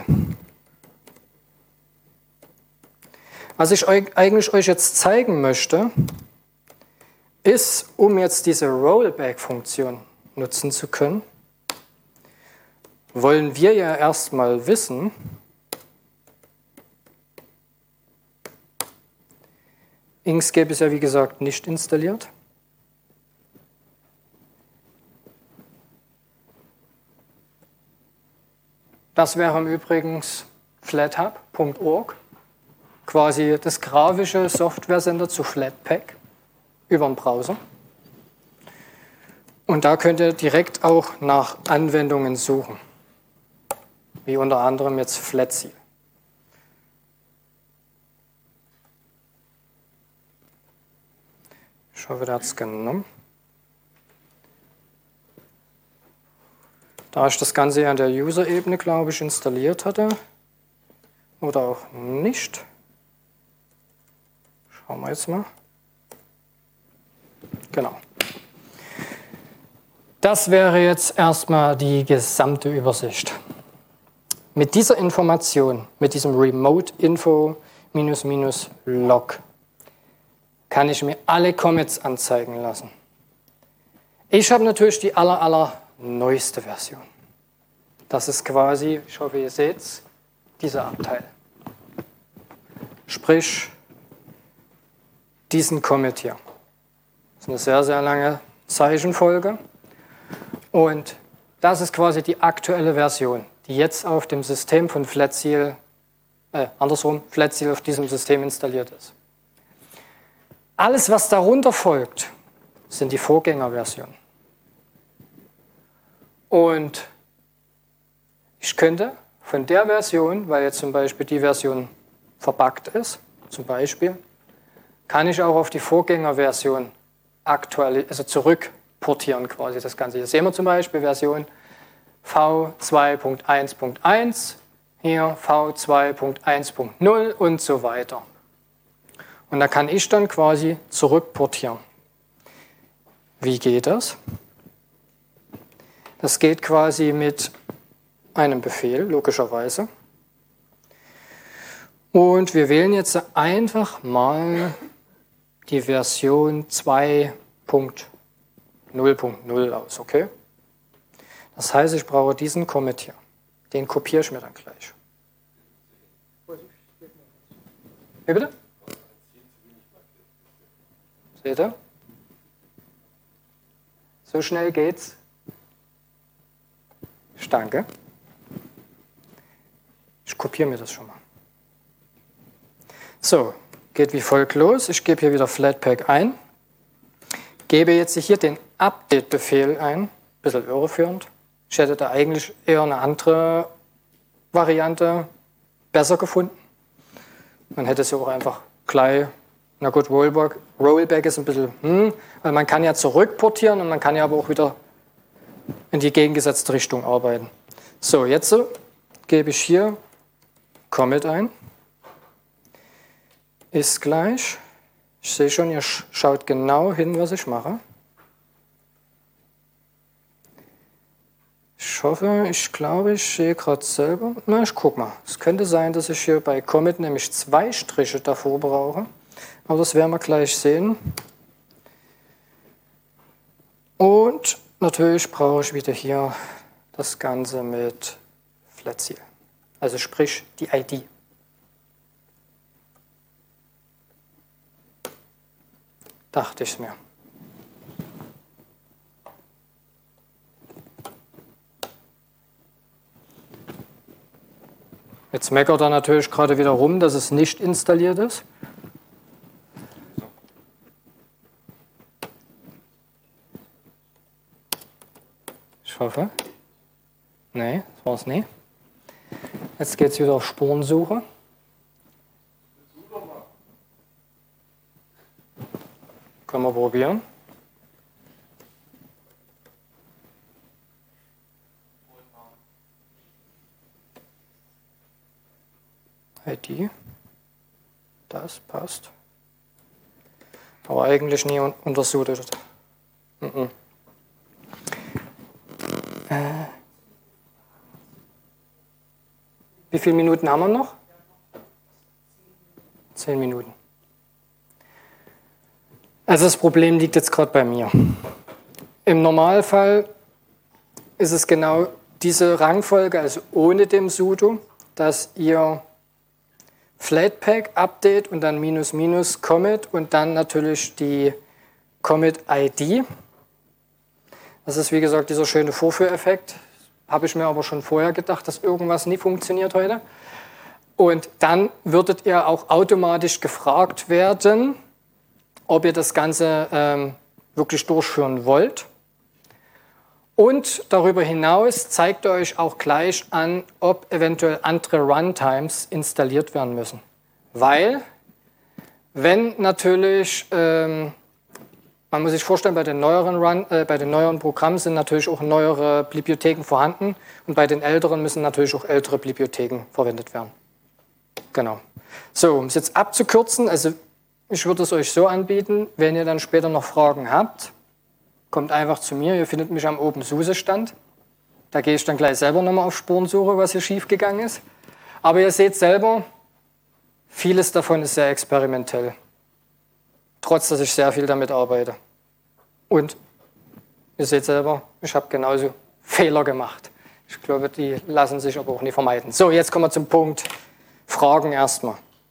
Was ich eigentlich euch jetzt zeigen möchte, ist, um jetzt diese Rollback-Funktion nutzen zu können, wollen wir ja erstmal wissen, Inkscape ist ja wie gesagt nicht installiert. Das wäre im Übrigen flathub.org, quasi das grafische Software-Center zu Flatpak über den Browser. Und da könnt ihr direkt auch nach Anwendungen suchen, wie unter anderem jetzt FlatSeal. Ich hoffe, der hat es genommen. Da ich das Ganze ja an der User-Ebene, glaube ich, installiert hatte, oder auch nicht. Schauen wir jetzt mal. Genau. Das wäre jetzt erstmal die gesamte Übersicht. Mit dieser Information, mit diesem Remote Info --log, kann ich mir alle Commits anzeigen lassen. Ich habe natürlich die neueste Version. Das ist quasi, ich hoffe, ihr seht es, dieser Abteil. Sprich, diesen Commit hier. Das ist eine sehr, sehr lange Zeichenfolge. Und das ist quasi die aktuelle Version, die jetzt auf dem System von FlatSeal, FlatSeal auf diesem System installiert ist. Alles, was darunter folgt, sind die Vorgängerversionen. Und ich könnte von der Version, weil jetzt zum Beispiel die Version verbuggt ist, zum Beispiel, kann ich auch auf die Vorgängerversion zurückportieren quasi das Ganze. Hier sehen wir zum Beispiel Version v2.1.1, hier v2.1.0 und so weiter. Und da kann ich dann quasi zurückportieren. Wie geht das? Das geht quasi mit einem Befehl, logischerweise. Und wir wählen jetzt einfach mal die Version 2.0.0 aus, okay? Das heißt, ich brauche diesen Commit hier. Den kopiere ich mir dann gleich. Wie bitte? Seht ihr? So schnell geht's. Danke. Ich kopiere mir das schon mal. So, geht wie folgt los. Ich gebe hier wieder Flatpak ein. Gebe jetzt hier den Update-Befehl ein. Bisschen irreführend. Ich hätte da eigentlich eher eine andere Variante besser gefunden. Man hätte es ja auch einfach gleich, na gut, Rollback ist ein bisschen, weil man kann ja zurückportieren und man kann ja aber auch wieder in die gegengesetzte Richtung arbeiten. So, jetzt gebe ich hier Commit ein. Ist gleich. Ich sehe schon, ihr schaut genau hin, was ich mache. Ich hoffe, ich glaube, ich sehe gerade selber. Na, ich gucke mal. Es könnte sein, dass ich hier bei Commit nämlich 2 Striche davor brauche. Aber das werden wir gleich sehen. Und natürlich brauche ich wieder hier das Ganze mit FlatSeal. Also sprich die ID. Dachte ich mir. Jetzt meckert er natürlich gerade wieder rum, dass es nicht installiert ist. Ich hoffe. Nee, das war es nicht. Jetzt geht es wieder auf Spurensuche. Können wir probieren. ID. Das passt. Aber eigentlich nie untersucht. Wie viele Minuten haben wir noch? 10 Minuten. Also das Problem liegt jetzt gerade bei mir. Im Normalfall ist es genau diese Rangfolge, also ohne dem sudo, dass ihr Flatpak Update und dann -- Commit und dann natürlich die Commit ID. Das ist wie gesagt dieser schöne Vorführeffekt. Habe ich mir aber schon vorher gedacht, dass irgendwas nie funktioniert heute. Und dann würdet ihr auch automatisch gefragt werden, ob ihr das Ganze wirklich durchführen wollt. Und darüber hinaus zeigt ihr euch auch gleich an, ob eventuell andere Runtimes installiert werden müssen. Weil, wenn natürlich, man muss sich vorstellen, bei den neueren Programmen sind natürlich auch neuere Bibliotheken vorhanden und bei den älteren müssen natürlich auch ältere Bibliotheken verwendet werden. Genau. So, um es jetzt abzukürzen, also ich würde es euch so anbieten, wenn ihr dann später noch Fragen habt, kommt einfach zu mir, ihr findet mich am OpenSUSE-Stand. Da gehe ich dann gleich selber nochmal auf Spurensuche, was hier schiefgegangen ist. Aber ihr seht selber, vieles davon ist sehr experimentell. Trotz, dass ich sehr viel damit arbeite. Und ihr seht selber, ich habe genauso Fehler gemacht. Ich glaube, die lassen sich aber auch nie vermeiden. So, jetzt kommen wir zum Punkt Fragen erstmal.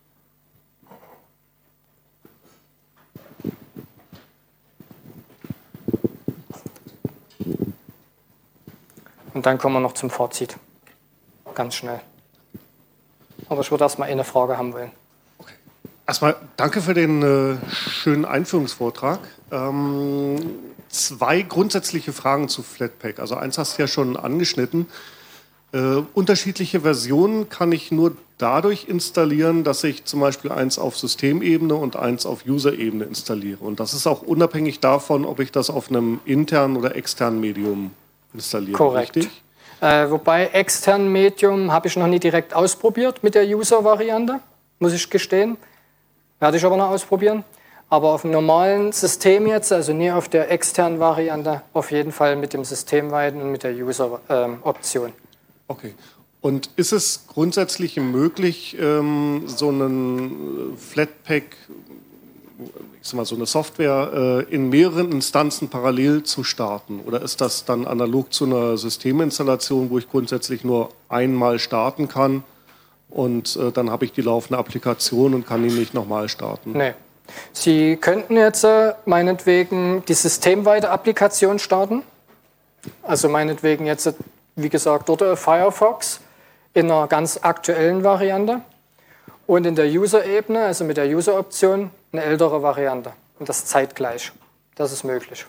Und dann kommen wir noch zum Fazit. Ganz schnell. Aber ich würde erstmal eine Frage haben wollen. Okay. Erstmal danke für den schönen Einführungsvortrag. 2 grundsätzliche Fragen zu Flatpak. Also eins hast du ja schon angeschnitten. Unterschiedliche Versionen kann ich nur dadurch installieren, dass ich zum Beispiel eins auf Systemebene und eins auf User-Ebene installiere. Und das ist auch unabhängig davon, ob ich das auf einem internen oder externen Medium installiere. Korrekt. Richtig? Wobei externen Medium habe ich noch nie direkt ausprobiert mit der User-Variante, muss ich gestehen. Werde ich aber noch ausprobieren. Aber auf dem normalen System jetzt, also nie auf der externen Variante, auf jeden Fall mit dem Systemweiten und mit der User-Option. Okay. Und ist es grundsätzlich möglich, so einen Flatpak, ich sag mal, so eine Software in mehreren Instanzen parallel zu starten? Oder ist das dann analog zu einer Systeminstallation, wo ich grundsätzlich nur einmal starten kann und dann habe ich die laufende Applikation und kann die nicht nochmal starten? Nee. Sie könnten jetzt meinetwegen die systemweite Applikation starten. Also meinetwegen jetzt, wie gesagt, dort Firefox in einer ganz aktuellen Variante und in der User-Ebene, also mit der User-Option, eine ältere Variante. Und das zeitgleich. Das ist möglich.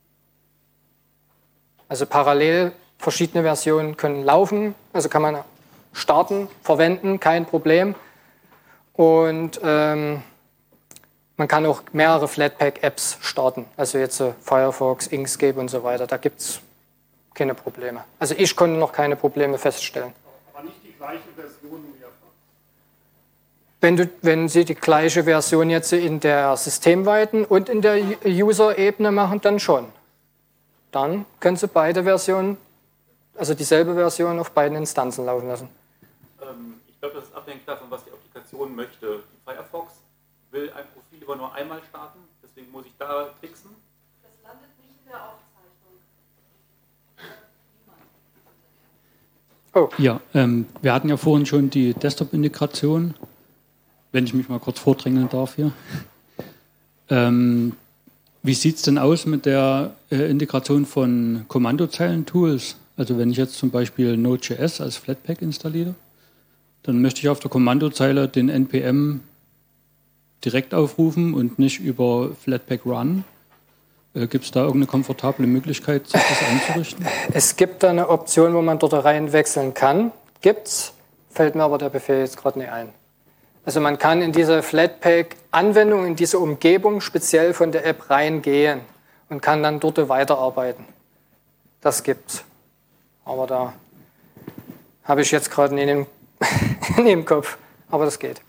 Also parallel verschiedene Versionen können laufen, also kann man starten, verwenden, kein Problem. Und man kann auch mehrere Flatpak-Apps starten, also jetzt Firefox, Inkscape und so weiter. Da gibt es keine Probleme. Also ich konnte noch keine Probleme feststellen. Aber nicht die gleiche Version mehrfach? Wenn Sie die gleiche Version jetzt in der systemweiten und in der User-Ebene machen, dann schon. Dann können Sie beide Versionen, also dieselbe Version auf beiden Instanzen laufen lassen. Ich glaube, das ist abhängig davon, was die Applikation möchte. Firefox will ein Profil aber nur einmal starten, deswegen muss ich da tricksen. Das landet nicht in der Aufzeichnung. Oh. Ja, wir hatten ja vorhin schon die Desktop-Integration, wenn ich mich mal kurz vordrängeln darf hier. Wie sieht es denn aus mit der Integration von Kommandozeilen-Tools? Also wenn ich jetzt zum Beispiel Node.js als Flatpak installiere dann möchte ich auf der Kommandozeile den NPM direkt aufrufen und nicht über Flatpak Run. Gibt es da irgendeine komfortable Möglichkeit, sich das einzurichten? Es gibt da eine Option, wo man dort rein wechseln kann. Gibt's, fällt mir aber der Befehl jetzt gerade nicht ein. Also man kann in diese Flatpak-Anwendung, in diese Umgebung speziell von der App reingehen und kann dann dort weiterarbeiten. Das gibt's. Aber da habe ich jetzt gerade nicht im Kopf. Aber das geht.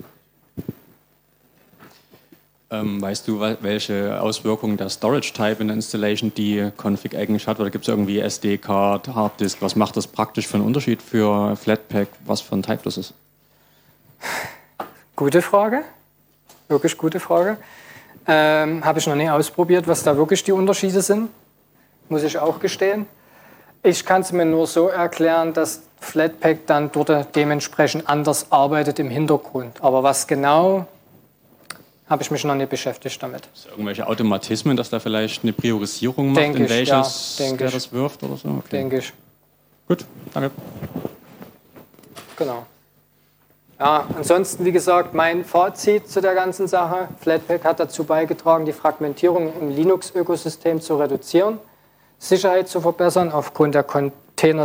Weißt du, welche Auswirkungen der Storage-Type in der Installation die Config eigentlich hat? Oder gibt es irgendwie SD-Card, Harddisk? Was macht das praktisch für einen Unterschied für Flatpak, was für ein Type das ist? Gute Frage. Wirklich gute Frage. Habe ich noch nie ausprobiert, was da wirklich die Unterschiede sind. Muss ich auch gestehen. Ich kann es mir nur so erklären, dass Flatpak dann dort dementsprechend anders arbeitet im Hintergrund. Aber was genau, habe ich mich noch nicht beschäftigt damit. Ist irgendwelche Automatismen, dass da vielleicht eine Priorisierung macht, in welches der das wirft oder so? Okay. Denke ich. Gut, danke. Genau. Ja, ansonsten, wie gesagt, mein Fazit zu der ganzen Sache. Flatpak hat dazu beigetragen, die Fragmentierung im Linux-Ökosystem zu reduzieren, Sicherheit zu verbessern aufgrund der Container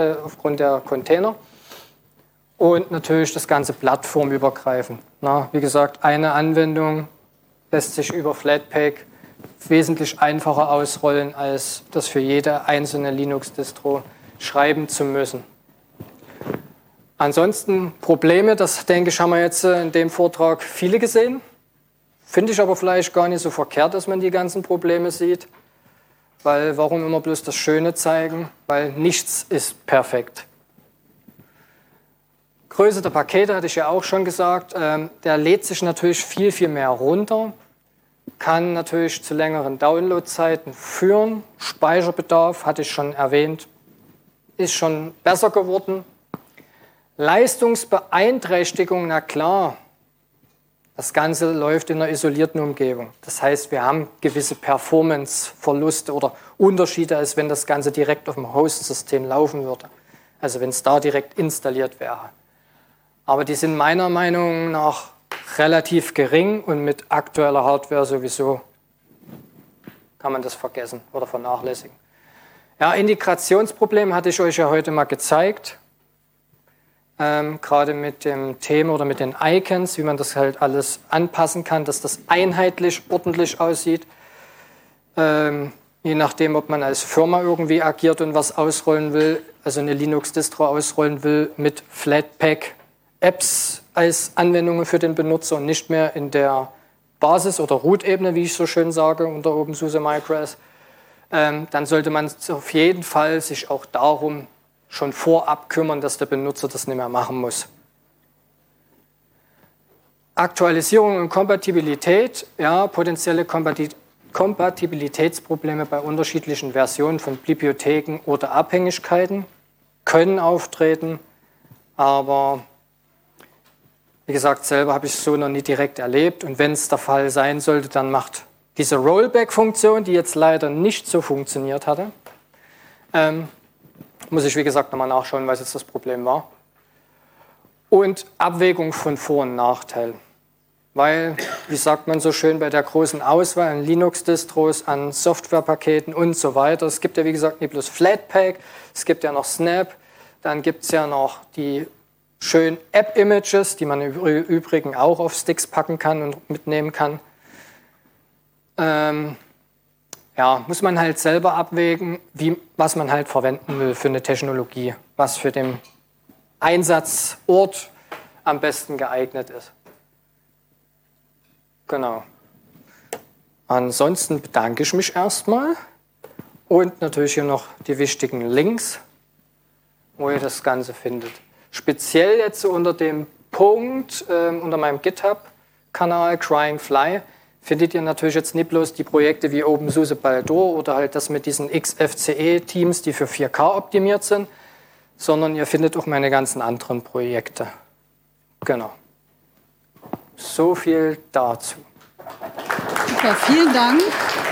und natürlich das Ganze plattformübergreifend. Na, wie gesagt, eine Anwendung lässt sich über Flatpak wesentlich einfacher ausrollen, als das für jede einzelne Linux-Distro schreiben zu müssen. Ansonsten Probleme, das denke ich, haben wir jetzt in dem Vortrag viele gesehen. Finde ich aber vielleicht gar nicht so verkehrt, dass man die ganzen Probleme sieht. Weil warum immer bloß das Schöne zeigen? Weil nichts ist perfekt. Größe der Pakete hatte ich ja auch schon gesagt. Der lädt sich natürlich viel, viel mehr runter. Kann natürlich zu längeren Downloadzeiten führen. Speicherbedarf, hatte ich schon erwähnt, ist schon besser geworden. Leistungsbeeinträchtigung, na klar, das Ganze läuft in einer isolierten Umgebung. Das heißt, wir haben gewisse Performance-Verluste oder Unterschiede, als wenn das Ganze direkt auf dem Host-System laufen würde. Also wenn es da direkt installiert wäre. Aber die sind meiner Meinung nach relativ gering und mit aktueller Hardware sowieso kann man das vergessen oder vernachlässigen. Ja, Integrationsprobleme hatte ich euch ja heute mal gezeigt. Gerade mit dem Thema oder mit den Icons, wie man das halt alles anpassen kann, dass das einheitlich, ordentlich aussieht. Je nachdem, ob man als Firma irgendwie agiert und was ausrollen will, also eine Linux-Distro ausrollen will mit Flatpak-Apps als Anwendungen für den Benutzer und nicht mehr in der Basis- oder Root-Ebene, wie ich so schön sage, unter OpenSUSE MicroOS, dann sollte man auf jeden Fall sich auch darum schon vorab kümmern, dass der Benutzer das nicht mehr machen muss. Aktualisierung und Kompatibilität, ja, potenzielle Kompatibilitätsprobleme bei unterschiedlichen Versionen von Bibliotheken oder Abhängigkeiten können auftreten, aber wie gesagt, selber habe ich es so noch nie direkt erlebt und wenn es der Fall sein sollte, dann macht diese Rollback-Funktion, die jetzt leider nicht so funktioniert hatte, muss ich, wie gesagt, nochmal nachschauen, was jetzt das Problem war. Und Abwägung von Vor- und Nachteilen. Weil, wie sagt man so schön, bei der großen Auswahl an Linux-Distros, an Softwarepaketen und so weiter. Es gibt ja, wie gesagt, nicht bloß Flatpak, es gibt ja noch Snap, dann gibt es ja noch die schönen App-Images, die man im Übrigen auch auf Sticks packen kann und mitnehmen kann. Ja, muss man halt selber abwägen, was man halt verwenden will für eine Technologie, was für den Einsatzort am besten geeignet ist. Genau. Ansonsten bedanke ich mich erstmal und natürlich hier noch die wichtigen Links, wo ihr das Ganze findet. Speziell jetzt unter dem Punkt, unter meinem GitHub-Kanal Crying Fly, findet ihr natürlich jetzt nicht bloß die Projekte wie OpenSUSE Baldur oder halt das mit diesen XFCE-Teams, die für 4K optimiert sind, sondern ihr findet auch meine ganzen anderen Projekte. Genau. So viel dazu. Super, vielen Dank.